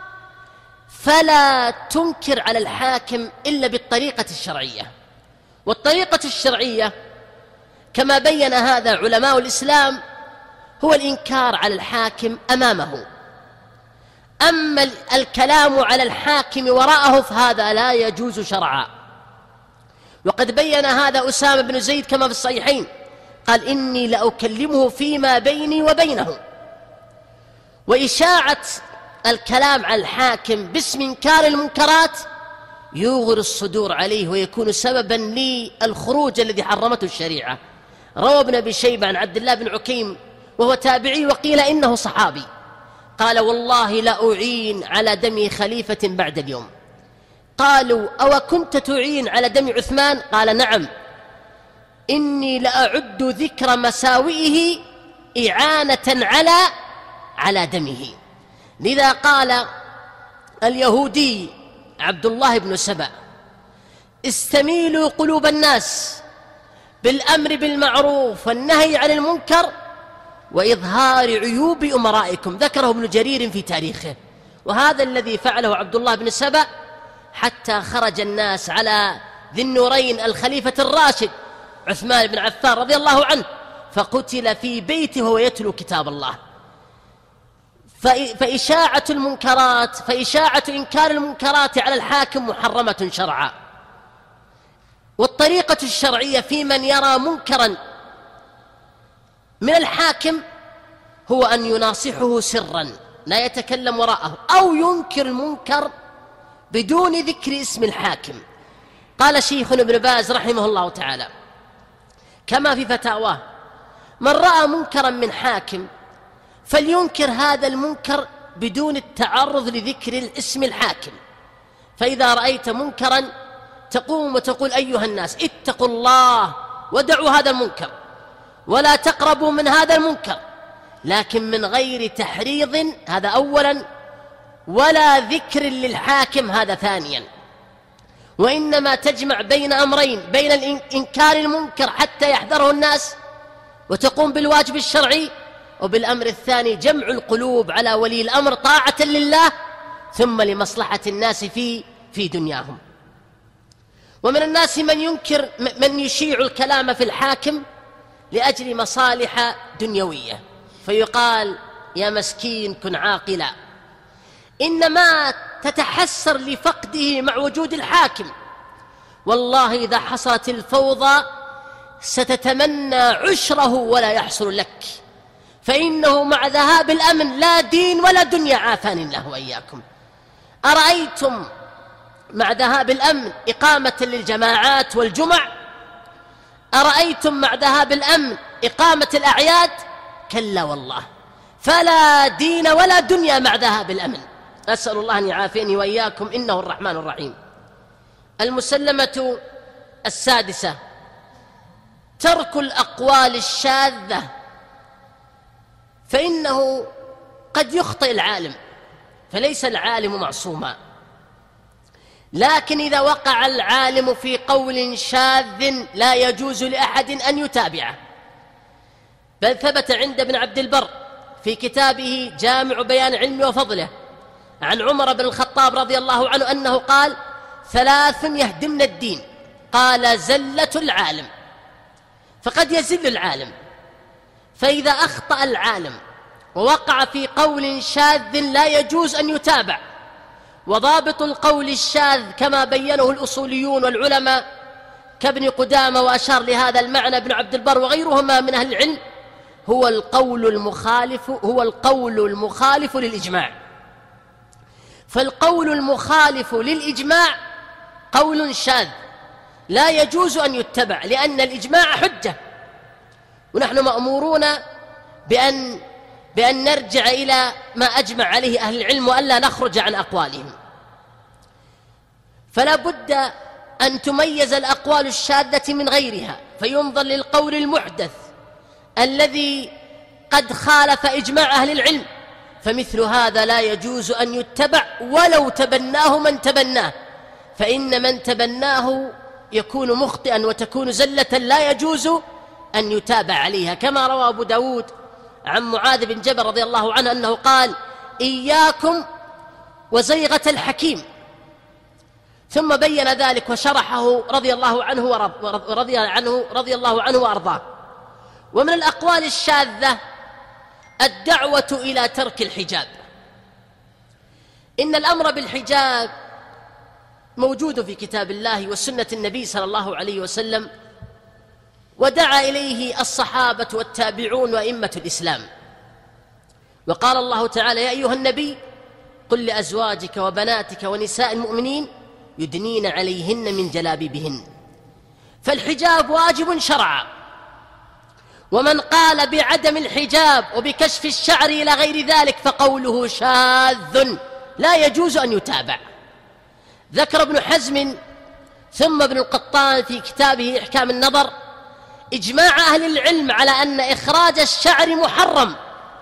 فلا تنكر على الحاكم إلا بالطريقة الشرعية. والطريقة الشرعية كما بين هذا علماء الإسلام هو الإنكار على الحاكم أمامه. أما الكلام على الحاكم وراءه فهذا لا يجوز شرعا. وقد بين هذا أسامة بن زيد كما في الصحيحين، قال إني لأكلمه فيما بيني وبينه. وإشاعة الكلام على الحاكم باسم إنكار المنكرات يوغر الصدور عليه ويكون سببا للخروج الذي حرمته الشريعة. روى ابن أبي شيبة عن عبد الله بن عكيم وهو تابعي وقيل إنه صحابي قال والله لا أعين على دم خليفة بعد اليوم. قالوا أو كنت تعين على دم عثمان؟ قال نعم، إني لأعد ذكر مساوئه إعانة على دمه. لذا قال اليهودي عبد الله بن سبأ استميلوا قلوب الناس بالأمر بالمعروف والنهي عن المنكر وإظهار عيوب أمرائكم. ذكره ابن جرير في تاريخه، وهذا الذي فعله عبد الله بن سبأ حتى خرج الناس على ذي النورين الخليفة الراشد عثمان بن عفان رضي الله عنه فقتل في بيته وهو يتلو كتاب الله. فإشاعة إنكار المنكرات على الحاكم محرمة شرعا. والطريقة الشرعية في من يرى منكرا من الحاكم هو أن يناصحه سرا لا يتكلم وراءه، أو ينكر المنكر بدون ذكر اسم الحاكم. قال شيخنا ابن باز رحمه الله تعالى كما في فتاواه: من رأى منكرا من حاكم فلينكر هذا المنكر بدون التعرض لذكر اسم الحاكم. فإذا رأيت منكرا تقوم وتقول أيها الناس اتقوا الله ودعوا هذا المنكر ولا تقربوا من هذا المنكر، لكن من غير تحريض، هذا أولا، ولا ذكر للحاكم، هذا ثانيا. وإنما تجمع بين أمرين: بين إنكار المنكر حتى يحذره الناس وتقوم بالواجب الشرعي، وبالأمر الثاني جمع القلوب على ولي الأمر طاعة لله ثم لمصلحة الناس في دنياهم. ومن الناس من يشيع الكلام في الحاكم لأجل مصالح دنيوية، فيقال: يا مسكين كن عاقلا، إنما تتحسر لفقده مع وجود الحاكم، والله إذا حصلت الفوضى ستتمنى عشره ولا يحصل لك، فإنه مع ذهاب الأمن لا دين ولا دنيا، عافاني الله وإياكم. أرأيتم مع ذهاب الأمن إقامة للجماعات والجمع؟ أرأيتم مع ذهاب الأمن إقامة الأعياد؟ كلا والله، فلا دين ولا دنيا مع ذهاب الأمن. أسأل الله أن يعافيني وإياكم إنه الرحمن الرحيم. المسلمة السادسة: ترك الأقوال الشاذة، فإنه قد يخطئ العالم، فليس العالم معصوما، لكن إذا وقع العالم في قول شاذ لا يجوز لأحد أن يتابعه. بل ثبت عند ابن عبد البر في كتابه جامع بيان العلم وفضله عن عمر بن الخطاب رضي الله عنه أنه قال: 3 يهدمن الدين. قال: زلة العالم، فقد يزل العالم. فإذا أخطأ العالم ووقع في قول شاذ لا يجوز أن يتابع. وضابط القول الشاذ كما بينه الأصوليون والعلماء كابن قدامة، وأشار لهذا المعنى ابن عبد البر وغيرهما من أهل العلم، هو القول المخالف للإجماع. فالقول المخالف للإجماع قول شاذ لا يجوز أن يتبع، لأن الإجماع حجة، ونحن مأمورون بأن نرجع إلى ما أجمع عليه أهل العلم وألا نخرج عن أقوالهم. فلا بد أن تميز الأقوال الشاذة من غيرها، فينظر للقول المحدث الذي قد خالف إجماع أهل العلم، فمثل هذا لا يجوز أن يتبع ولو تبناه من تبناه، فإن من تبناه يكون مخطئا وتكون زلة لا يجوز أن يتابع عليها. كما روى أبو داود عن معاذ بن جبل رضي الله عنه أنه قال: إياكم وزيغة الحكيم، ثم بين ذلك وشرحه رضي الله عنه وأرضاه. ومن الأقوال الشاذة الدعوة إلى ترك الحجاب. إن الأمر بالحجاب موجود في كتاب الله وسنة النبي صلى الله عليه وسلم، ودعا إليه الصحابة والتابعون وأئمة الإسلام. وقال الله تعالى: يا أيها النبي قل لأزواجك وبناتك ونساء المؤمنين يدنين عليهن من جلابيبهن. فالحجاب واجب شرعا، ومن قال بعدم الحجاب وبكشف الشعر إلى غير ذلك فقوله شاذ لا يجوز أن يتابع. ذكر ابن حزم ثم ابن القطان في كتابه إحكام النظر إجماع أهل العلم على أن إخراج الشعر محرم،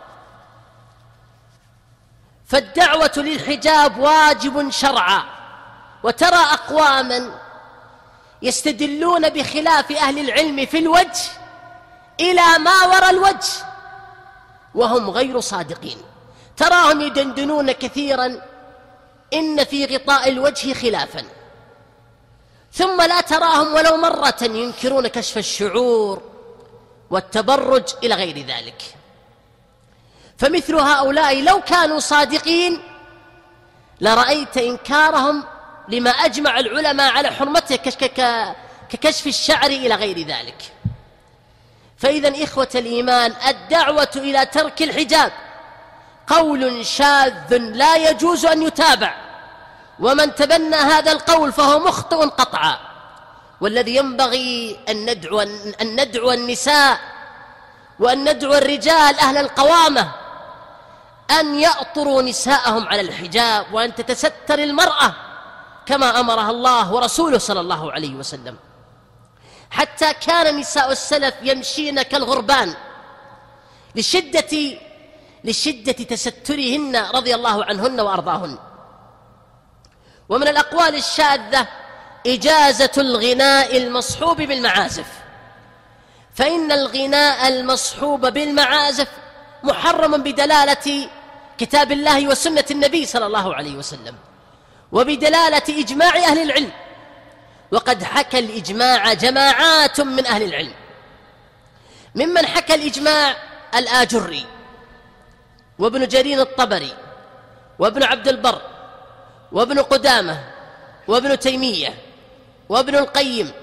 فالدعوة للحجاب واجب شرعا. وترى أقواما يستدلون بخلاف أهل العلم في الوجه إلى ما وراء الوجه وهم غير صادقين، تراهم يدندنون كثيرا إن في غطاء الوجه خلافا، ثم لا تراهم ولو مرة ينكرون كشف الشعور والتبرج إلى غير ذلك. فمثل هؤلاء لو كانوا صادقين لرأيت إنكارهم لما أجمع العلماء على حرمته ككشف الشعر إلى غير ذلك. فإذا إخوة الإيمان، الدعوة إلى ترك الحجاب قول شاذ لا يجوز أن يتابع، ومن تبنى هذا القول فهو مخطئ قطعا. والذي ينبغي أن ندعو النساء وأن ندعو الرجال أهل القوامة أن يأطروا نساءهم على الحجاب، وأن تتستر المرأة كما أمرها الله ورسوله صلى الله عليه وسلم. حتى كان نساء السلف يمشين كالغربان لشدة تسترهن رضي الله عنهن وأرضاهن. ومن الأقوال الشاذة إجازة الغناء المصحوب بالمعازف، فإن الغناء المصحوب بالمعازف محرم بدلالة كتاب الله وسنة النبي صلى الله عليه وسلم، وبدلالة إجماع أهل العلم. وقد حكى الإجماع جماعات من أهل العلم، ممن حكى الإجماع الآجري وابن جرير الطبري وابن عبد البر وابن قدامة وابن تيمية وابن القيم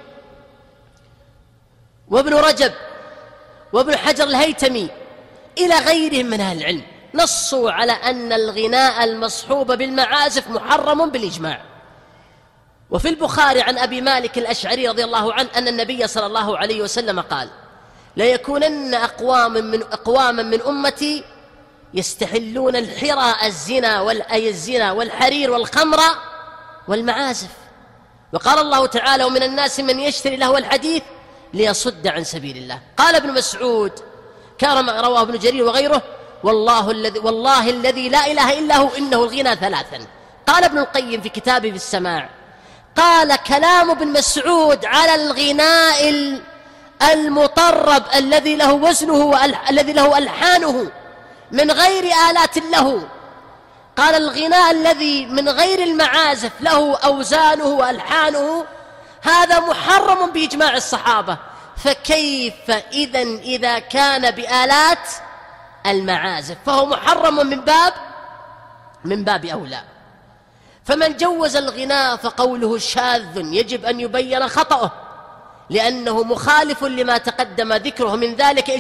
وابن رجب وابن حجر الهيتمي إلى غيرهم من أهل العلم، نصوا على أن الغناء المصحوب بالمعازف محرم بالإجماع. وفي البخاري عن أبي الأشعري رضي الله عنه أن النبي صلى الله عليه وسلم قال: ليكونن أقواما من أمتي يستحلون الحرى الزنا والحرير والخمر والمعازف. وقال الله تعالى: ومن الناس من يشتري لهو الحديث ليصد عن سبيل الله. قال ابن مسعود كما رواه ابن جرير وغيره: والله الذي لا إله إلا هو إنه الغنى ثلاثا. قال ابن القيم في كتابه في السماع: قال كلام ابن مسعود على الغناء المطرب الذي له وزنه الذي له ألحانه من غير آلات له. قال الغناء الذي من غير المعازف له أوزانه وألحانه هذا محرم بإجماع الصحابة، فكيف إذا كان بآلات المعازف فهو محرم من باب أولى. فمن جوز الغناء فقوله شاذ يجب أن يبين خطأه، لأنه مخالف لما تقدم ذكره من ذلك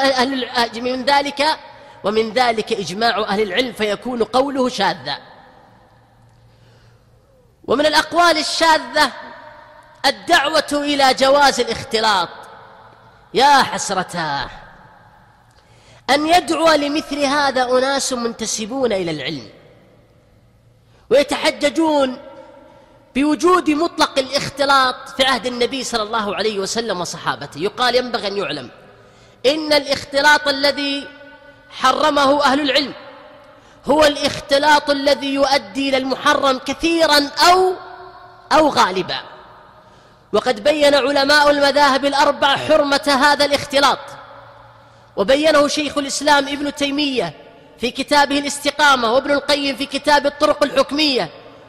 إجماع أهل العلم، فيكون قوله شاذا. ومن الأقوال الشاذة الدعوة إلى جواز الاختلاط. يا حسرتاه أن يدعو لمثل هذا أناس منتسبون إلى العلم ويتحججون بوجود مطلق الاختلاط في عهد النبي صلى الله عليه وسلم وصحابته. يقال ينبغي أن يعلم إن الاختلاط الذي حرمه أهل العلم هو الاختلاط الذي يؤدي إلى المحرم كثيرا أو غالبا. وقد بين علماء المذاهب الأربع حرمة هذا الاختلاط، وبينه شيخ الإسلام ابن تيمية في كتابه الاستقامة، وابن القيم في كتاب الطرق الحكمية،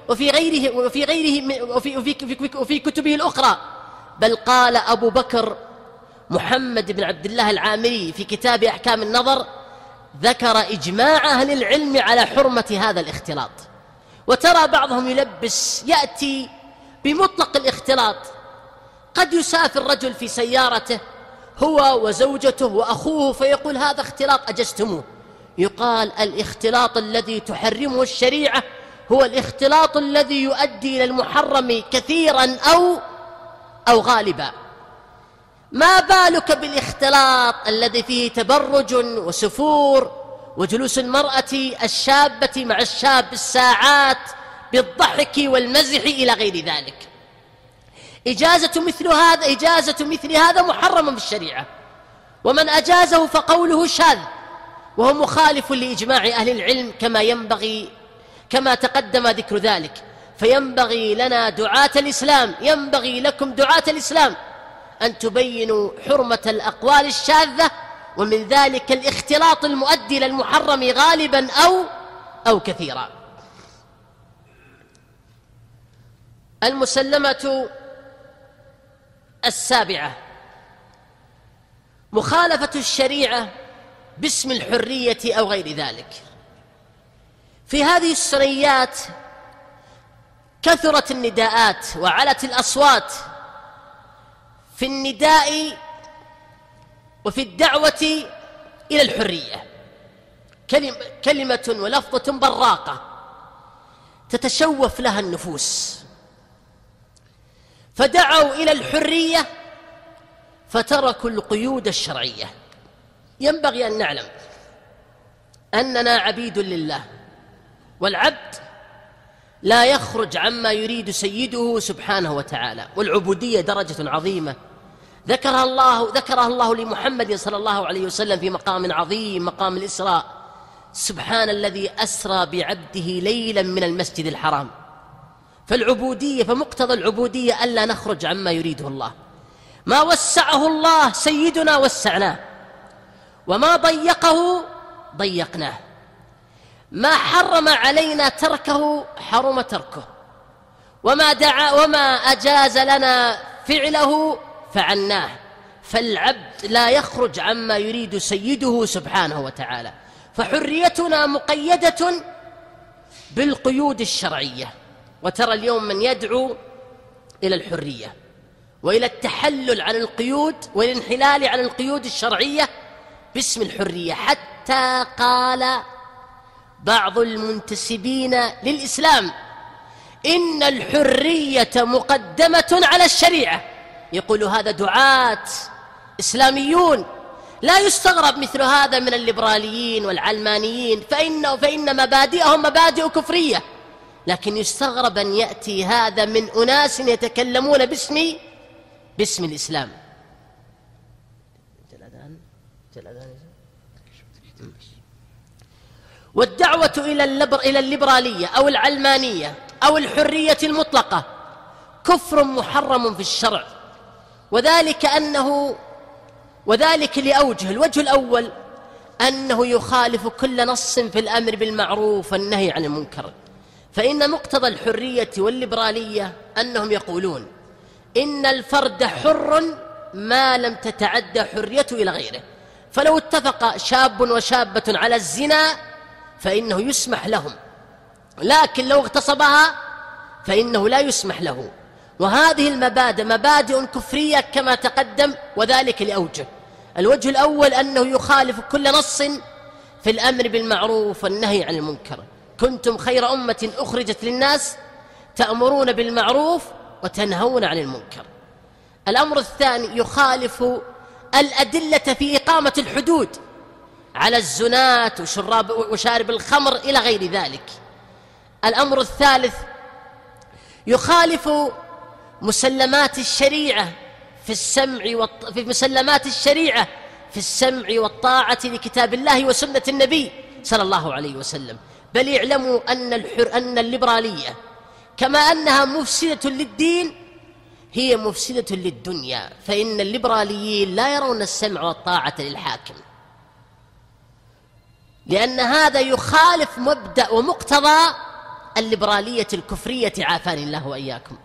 وفي كتبه الأخرى. بل قال أبو بكر محمد بن عبد الله العامري في كتاب أحكام النظر ذكر إجماع أهل العلم على حرمة هذا الاختلاط. وترى بعضهم يأتي بمطلق الاختلاط. قد يسافر رجل في سيارته هو وزوجته وأخوه فيقول هذا اختلاط أجزتموه. يقال الاختلاط الذي تحرمه الشريعة هو الاختلاط الذي يؤدي إلى المحرم كثيرا أو غالبا. ما بالك بالاختلاط الذي فيه تبرج وسفور وجلوس المرأة الشابة مع الشاب الساعات بالضحك والمزح إلى غير ذلك. إجازة مثل هذا محرم في الشريعة، ومن أجازه فقوله شاذ وهو مخالف لإجماع أهل العلم كما تقدم ذكر ذلك. فينبغي لنا دعاة الإسلام، ينبغي لكم دعاة الإسلام أن تبينوا حرمة الأقوال الشاذة، ومن ذلك الاختلاط المؤدي للمحرم غالبا أو كثيرا. المسلمة السابعة مخالفة الشريعة باسم الحرية أو غير ذلك. في هذه السنيات كثرت النداءات وعلت الأصوات في النداء وفي الدعوة إلى الحرية، كلمة ولفظة براقة تتشوف لها النفوس، فدعوا إلى الحرية فتركوا القيود الشرعية. ينبغي أن نعلم أننا عبيد لله، والعبد لا يخرج عما يريد سيده سبحانه وتعالى، والعبودية درجة عظيمة ذكرها الله لمحمد صلى الله عليه وسلم في مقام عظيم، مقام الإسراء: سبحان الذي أسرى بعبده ليلا من المسجد الحرام. فمقتضى العبودية ألا نخرج عما يريده الله. ما وسعه الله سيدنا وسعناه، وما ضيقه ضيقناه، ما حرم علينا تركه حرم تركه، وما أجاز لنا فعله فعلناه. فالعبد لا يخرج عما يريد سيده سبحانه وتعالى، فحريتنا مقيدة بالقيود الشرعية. وترى اليوم من يدعو إلى الحرية وإلى التحلل عن القيود والانحلال عن القيود الشرعية باسم الحرية، حتى قال بعض المنتسبين للإسلام إن الحرية مقدمة على الشريعة. يقول هذا دعاة إسلاميون. لا يستغرب مثل هذا من الليبراليين والعلمانيين، فإن مبادئهم مبادئ كفرية، لكن يستغرب أن يأتي هذا من أناس يتكلمون باسم الإسلام. والدعوة إلى الليبرالية أو العلمانية أو الحرية المطلقة كفر محرم في الشرع، وذلك لأوجه. الوجه الأول أنه يخالف كل نص في الأمر بالمعروف والنهي عن المنكر، فإن مقتضى الحرية والليبرالية أنهم يقولون إن الفرد حر ما لم تتعدى حريته إلى غيره. فلو اتفق شاب وشابة على الزنا فإنه يسمح لهم، لكن لو اغتصبها فإنه لا يسمح له. وهذه المبادئ مبادئ كفرية كما تقدم، وذلك لأوجه. الوجه الأول أنه يخالف كل نص في الأمر بالمعروف والنهي عن المنكر: كنتم خير أمة أخرجت للناس تأمرون بالمعروف وتنهون عن المنكر. الأمر الثاني يخالف الأدلة في إقامة الحدود على الزناة وشارب الخمر إلى غير ذلك. الأمر الثالث يخالف مسلمات الشريعة في السمع والطاعة لكتاب الله وسنة النبي صلى الله عليه وسلم. بل يعلموا أن الليبرالية كما أنها مفسدة للدين هي مفسدة للدنيا، فإن الليبراليين لا يرون السمع والطاعة للحاكم، لأن هذا يخالف مبدأ ومقتضى الليبرالية الكفرية، عافاني الله وإياكم.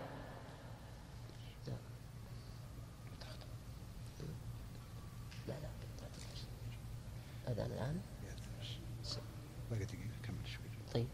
طيب.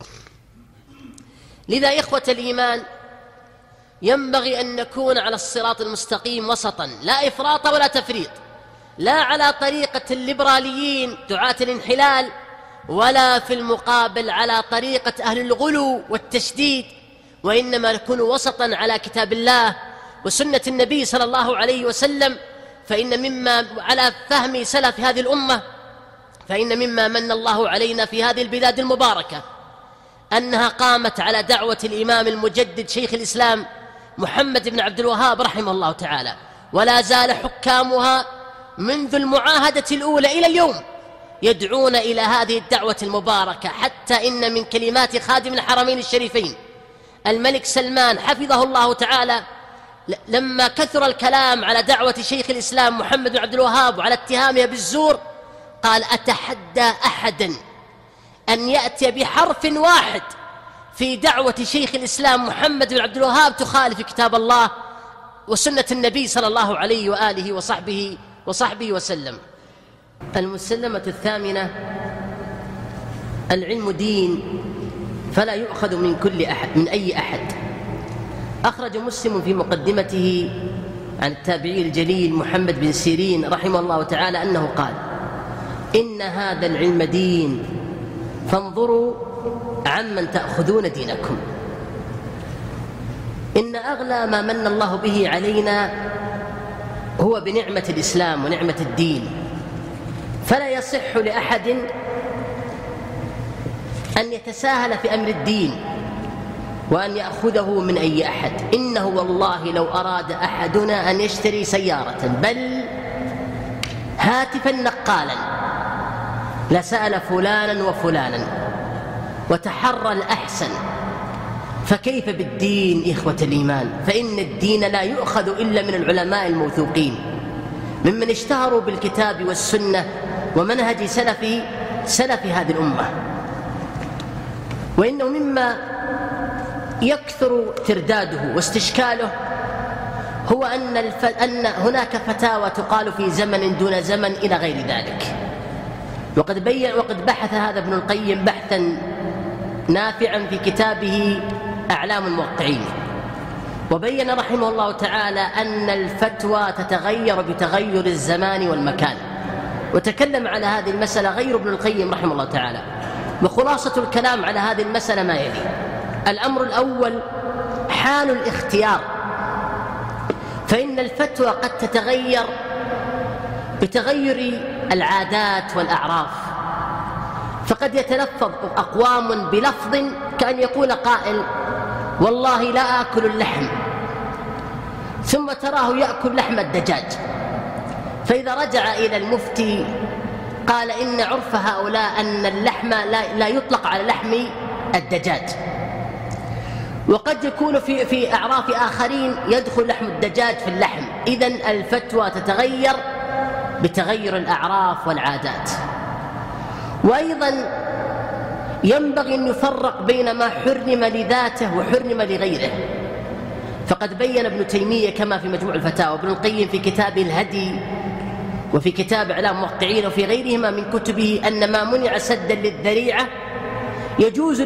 لذا إخوة الإيمان ينبغي أن نكون على الصراط المستقيم وسطا، لا إفراط ولا تفريط. لا على طريقة الليبراليين دعاة الانحلال، ولا في المقابل على طريقة أهل الغلو والتشديد، وإنما نكون وسطا على كتاب الله وسنة النبي صلى الله عليه وسلم. فإن مما على فهم سلف هذه الأمة، فإن مما من الله علينا في هذه البلاد المباركة أنها قامت على دعوة الإمام المجدد شيخ الإسلام محمد بن عبد الوهاب رحمه الله تعالى، ولا زال حكامها منذ المعاهدة الأولى إلى اليوم يدعون إلى هذه الدعوة المباركة، حتى إن من كلمات خادم الحرمين الشريفين الملك سلمان حفظه الله تعالى لما كثر الكلام على دعوة شيخ الإسلام محمد بن عبد الوهاب وعلى اتهامها بالزور، قال: أتحدى أحدا أن يأتي بحرف واحد في دعوة شيخ الإسلام محمد بن عبد الوهاب تخالف كتاب الله وسنة النبي صلى الله عليه وآله وصحبه وسلم. المسلمة الثامنة: العلم دين فلا يؤخذ من أي أحد. أخرج مسلم في مقدمته عن التابعي الجليل محمد بن سيرين رحمه الله تعالى أنه قال: إن هذا العلم دين فانظروا عمن تأخذون دينكم. إن أغلى ما من الله به علينا هو بنعمة الإسلام ونعمة الدين، فلا يصح لأحد أن يتساهل في أمر الدين وأن يأخذه من أي أحد. إنه والله لو أراد أحدنا أن يشتري سيارة بل هاتفا نقالا لسأل فلانا وفلانا وتحرى الأحسن، فكيف بالدين إخوة الإيمان؟ فإن الدين لا يؤخذ إلا من العلماء الموثوقين ممن اشتهروا بالكتاب والسنة ومنهج سلف هذه الأمة. وإنه مما يكثر ترداده واستشكاله هو أن هناك فتاوى تقال في زمن دون زمن إلى غير ذلك. وقد بحث هذا ابن القيم بحثا نافعا في كتابه أعلام الموقعين، وبين رحمه الله تعالى أن الفتوى تتغير بتغير الزمان والمكان، وتكلم على هذه المسألة غير ابن القيم رحمه الله تعالى. وخلاصة الكلام على هذه المسألة ما يلي: الأمر الأول حال الاختيار، فإن الفتوى قد تتغير بتغير العادات والأعراف، فقد يتلفظ أقوام بلفظ كأن يقول قائل: والله لا آكل اللحم، ثم تراه يأكل لحم الدجاج، فإذا رجع إلى المفتي قال: إن عرف هؤلاء أن اللحم لا يطلق على لحم الدجاج. وقد يكون في أعراف آخرين يدخل لحم الدجاج في اللحم. إذن الفتوى تتغير بتغير الأعراف والعادات. وأيضا ينبغي أن يفرق بين ما حرم لذاته وحرم لغيره، فقد بين ابن تيمية كما في مجموع الفتاوى، وابن القيم في كتابه الهدي، وفي كتاب إعلام الموقعين، وفي غيرهما من كتبه، أن ما منع سدا للذريعة يجوز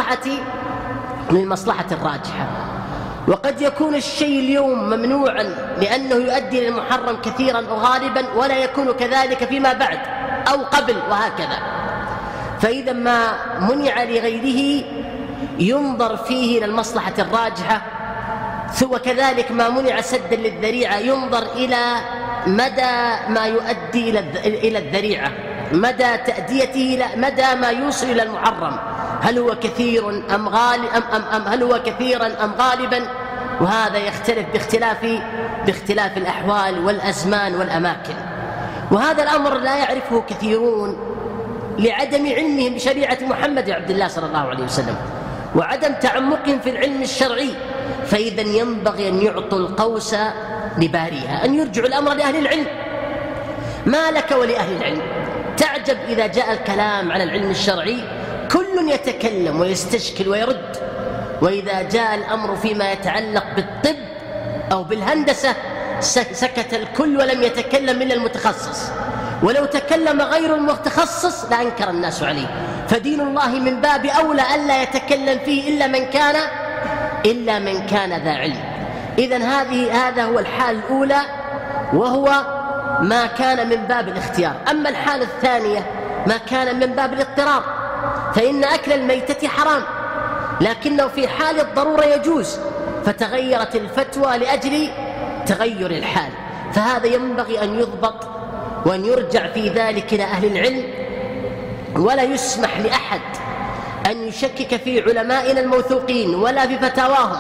للمصلحة الراجحة. وقد يكون الشيء اليوم ممنوعا لأنه يؤدي إلى المحرم كثيرا وغالبا، ولا يكون كذلك فيما بعد أو قبل، وهكذا. فإذا ما منع لغيره ينظر فيه إلى المصلحة الراجحة، وكذلك ما منع سدا للذريعة ينظر إلى مدى ما يؤدي إلى الذريعة، مدى تأديته، إلى مدى ما يوصل إلى المحرم، هل هو كثير أم هل هو كثيرا أم غالبا. وهذا يختلف باختلاف الأحوال والأزمان والأماكن. وهذا الأمر لا يعرفه كثيرون لعدم علمهم بشريعة محمد عبد الله صلى الله عليه وسلم، وعدم تعمقهم في العلم الشرعي. فإذا ينبغي أن يعطوا القوس لباريها، أن يرجعوا الأمر لأهل العلم. ما لك ولأهل العلم؟ تعجب إذا جاء الكلام على العلم الشرعي كل يتكلم ويستشكل ويرد، وإذا جاء الأمر فيما يتعلق بالطب أو بالهندسة سكت الكل ولم يتكلم إلا المتخصص، ولو تكلم غير المتخصص لأنكر الناس عليه. فدين الله من باب أولى ألا يتكلم فيه إلا من كان ذا علم. إذن هذا هو الحال الأولى، وهو ما كان من باب الاختيار. أما الحالة الثانية ما كان من باب الاضطرار، فإن أكل الميتة حرام لكنه في حال الضرورة يجوز، فتغيرت الفتوى لأجل تغير الحال، فهذا ينبغي أن يضبط وأن يرجع في ذلك إلى أهل العلم، ولا يسمح لأحد أن يشكك في علمائنا الموثوقين ولا في فتاواهم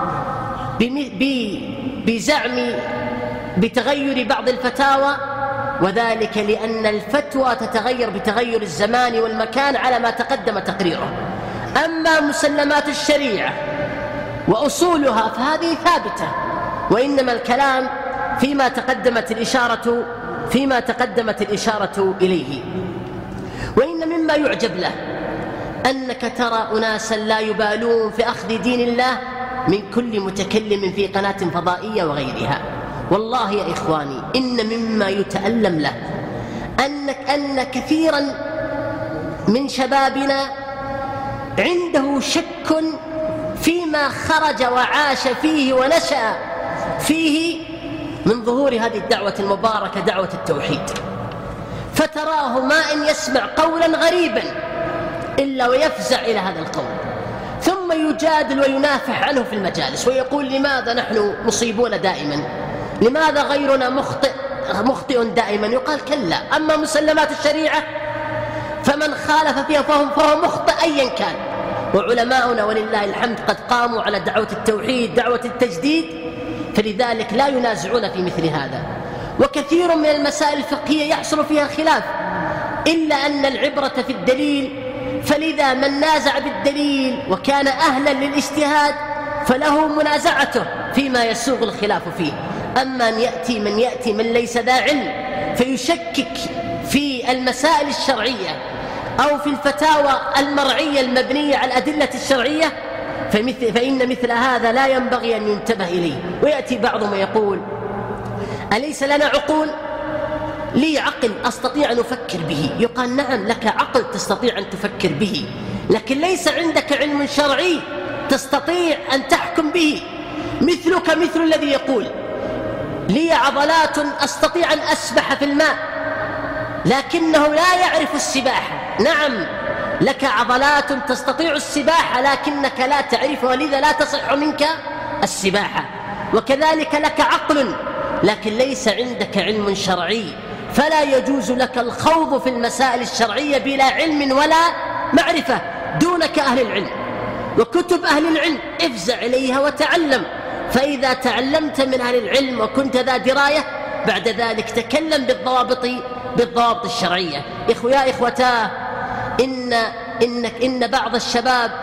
بزعم بتغير بعض الفتاوى، وذلك لأن الفتوى تتغير بتغير الزمان والمكان على ما تقدم تقريره. أما مسلمات الشريعة وأصولها فهذه ثابتة، وإنما الكلام فيما تقدمت الإشارة إليه. وإن مما يعجب له أنك ترى أناسا لا يبالون في أخذ دين الله من كل متكلم في قناة فضائية وغيرها. والله يا إخواني إن مما يتألم له أن كثيرا من شبابنا عنده شك فيما خرج وعاش فيه ونشأ فيه من ظهور هذه الدعوة المباركة، دعوة التوحيد، فتراه ما إن يسمع قولا غريبا إلا ويفزع إلى هذا القول، ثم يجادل وينافح عنه في المجالس ويقول لماذا نحن مصيبون دائما، لماذا غيرنا مخطئ دائما. يقال كلا، أما مسلمات الشريعة فمن خالف فيها فهو مخطئ أيا كان. وعلماؤنا ولله الحمد قد قاموا على دعوة التوحيد، دعوة التجديد، فلذلك لا ينازعون في مثل هذا. وكثير من المسائل الفقهية يحصل فيها خلاف، إلا أن العبرة في الدليل، فلذا من نازع بالدليل وكان أهلا للاجتهاد فله منازعته فيما يسوغ الخلاف فيه. أما أن يأتي من ليس ذا علم فيشكك في المسائل الشرعية أو في الفتاوى المرعية المبنية على الأدلة الشرعية، فإن مثل هذا لا ينبغي أن ينتبه إليه. ويأتي بعضهم يقول أليس لنا عقول؟ لي عقل أستطيع أن أفكر به. يقال نعم لك عقل تستطيع أن تفكر به، لكن ليس عندك علم شرعي تستطيع أن تحكم به. مثلك مثل الذي يقول لي عضلات أستطيع أن أسبح في الماء لكنه لا يعرف السباحة. نعم لك عضلات تستطيع السباحة لكنك لا تعرفها، ولذا لا تصح منك السباحة. وكذلك لك عقل لكن ليس عندك علم شرعي، فلا يجوز لك الخوض في المسائل الشرعية بلا علم ولا معرفة دونك أهل العلم. وكتب أهل العلم افزع إليها وتعلم، فإذا تعلمت من أهل العلم وكنت ذا دراية بعد ذلك تكلم بالضوابط الشرعية. يا إخوتاه إن بعض الشباب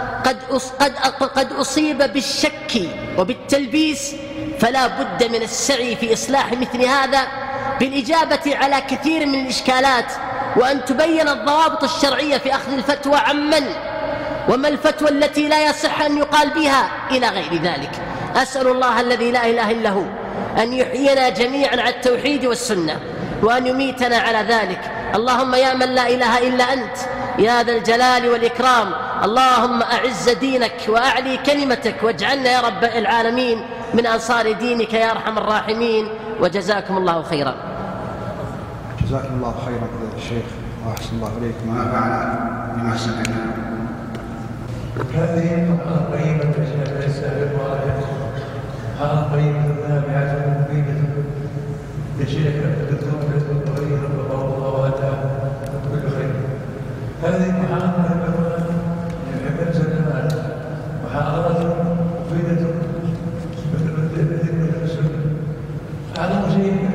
قد أصيب بالشك وبالتلبيس، فلا بد من السعي في إصلاح مثل هذا بالإجابة على كثير من الإشكالات، وأن تبين الضوابط الشرعية في أخذ الفتوى عمن، وما الفتوى التي لا يصح أن يقال بها إلى غير ذلك. أسأل الله الذي لا إله إلا هو أن يحيينا جميعا على التوحيد والسنة وأن يميتنا على ذلك. اللهم يا من لا إله إلا أنت يا ذا الجلال والإكرام، اللهم أعز دينك وأعلي كلمتك، واجعلنا يا رب العالمين من أنصار دينك يا أرحم الراحمين. وجزاكم الله خيرا. جزاكم الله خيرا يا شيخ وأحسن الله إليكم. ما فعل بما سمعنا هذه المقالة طيبة تشهد السابق وآيات حالة طيبة نافعة مفيدة لشيخ الدكتور الطبري رحمه الله وآتاه كل خير. هذه المحاضرة يحب زمان محاضرة مفيدة بالذكر والسنة. أعلم شيء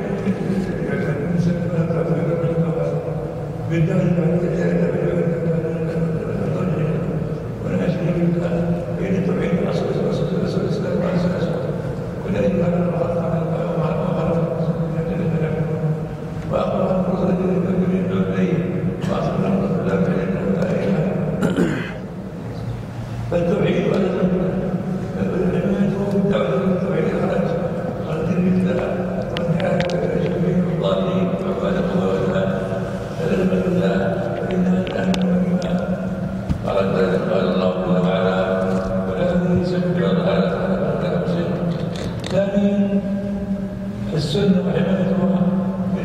السنة وحمايتها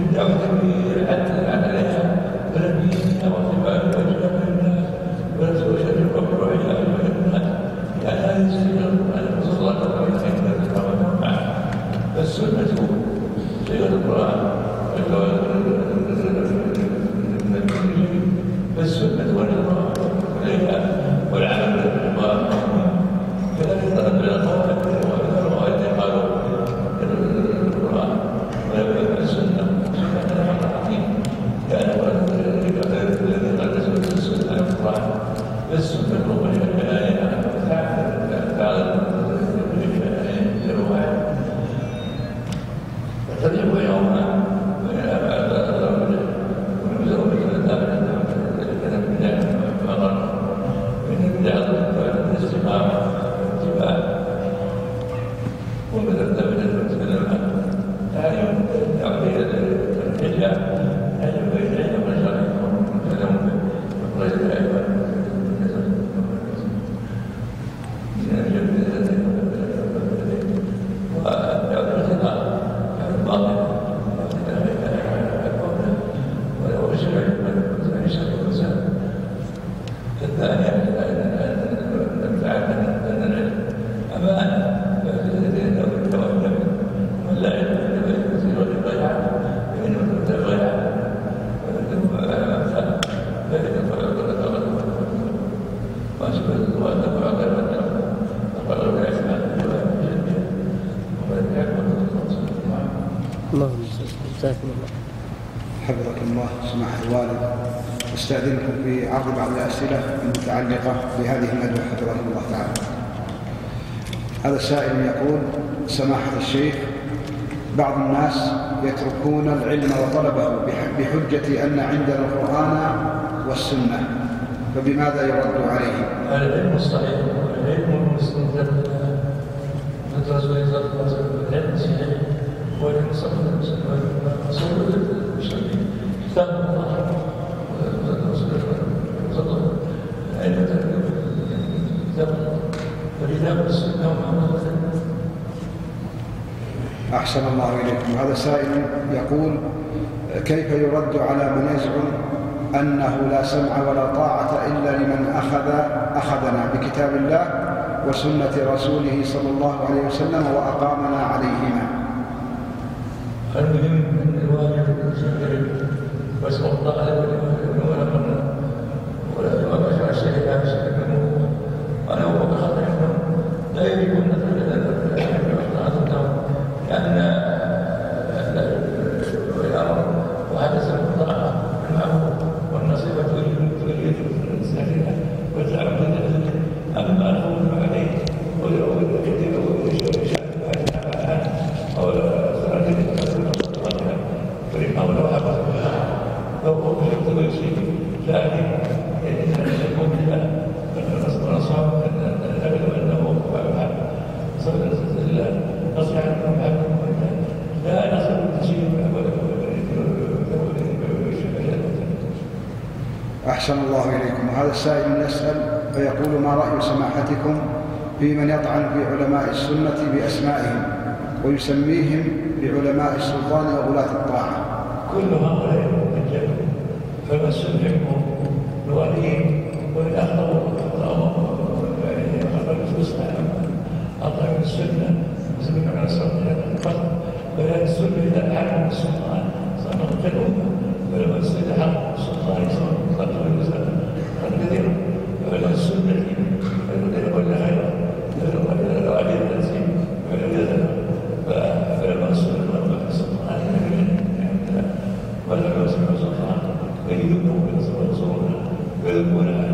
السنة غير القرآن فالسنة والقرآن والعمل بالقرآن كذلك طلب الأطفال والرواية قالوا القرآن والسنة كان الذي قدس السنة القرآن فالسنة هو تدعو يوما حفظك الله سماحة الوالد، استأذنكم في عرض بعض الأسئلة المتعلقة بهذه الندوة حفظكم الله تعالى. هذا السائل يقول: سماحة الشيخ، بعض الناس يتركون العلم وطلبه بحجة أن عندنا القرآن والسنة، فبماذا يرد عليه؟ العلم الصحيح العلم المستنزل من رسول الله صلى الله عليه وسلم العلم الصحيح والعلم الصحيح رسول المسلمين كتاب الله وكتاب السنة ومحمد. أحسن الله إليكم. هذا سائل يقول: كيف يرد على من يزعم أنه لا سمع ولا طاعة إلا لمن أخذنا بكتاب الله وسنة رسوله صلى الله عليه وسلم وأقامنا عليهما؟ المهم من الواجب واسم الله ولا مشروع الشيء لا يشرك منه وأنا هو بخطر منه لا يجب أن لأن الأمر وحدث الطاعة المعروف والنصيحة تريد السنة وتعمل الأدلة أما الخوف عليه ولو كثير أو أو لو حفظ فهو بشرط ويسير لكن يكون بالله ونصاب أنه فعل صلى الله نصح أنه فعل لا نصر التسير أحسن الله إليكم. وهذا السائل يسأل فيقول: ما رأي سماحتكم في من يطعن في علماء السنة بأسمائهم ويسميهم بعلماء السلطان وولاة الطاعة؟ كل هؤلاء من جهل فمن سمعهم بوليهم وإن أخطأوا أطعم السنة وسمعوا على السنة ولا السنة إذا الحكم السلطان صار مقتلهم ولما السنة حق السلطان صار مقتلهم قد كثيرا ولا السنة ولا خيرا لو عليه التنسيب ولا يذهب فلما السنة السلطان ولا يسمع السلطان ويذبون وينصرون ويذبون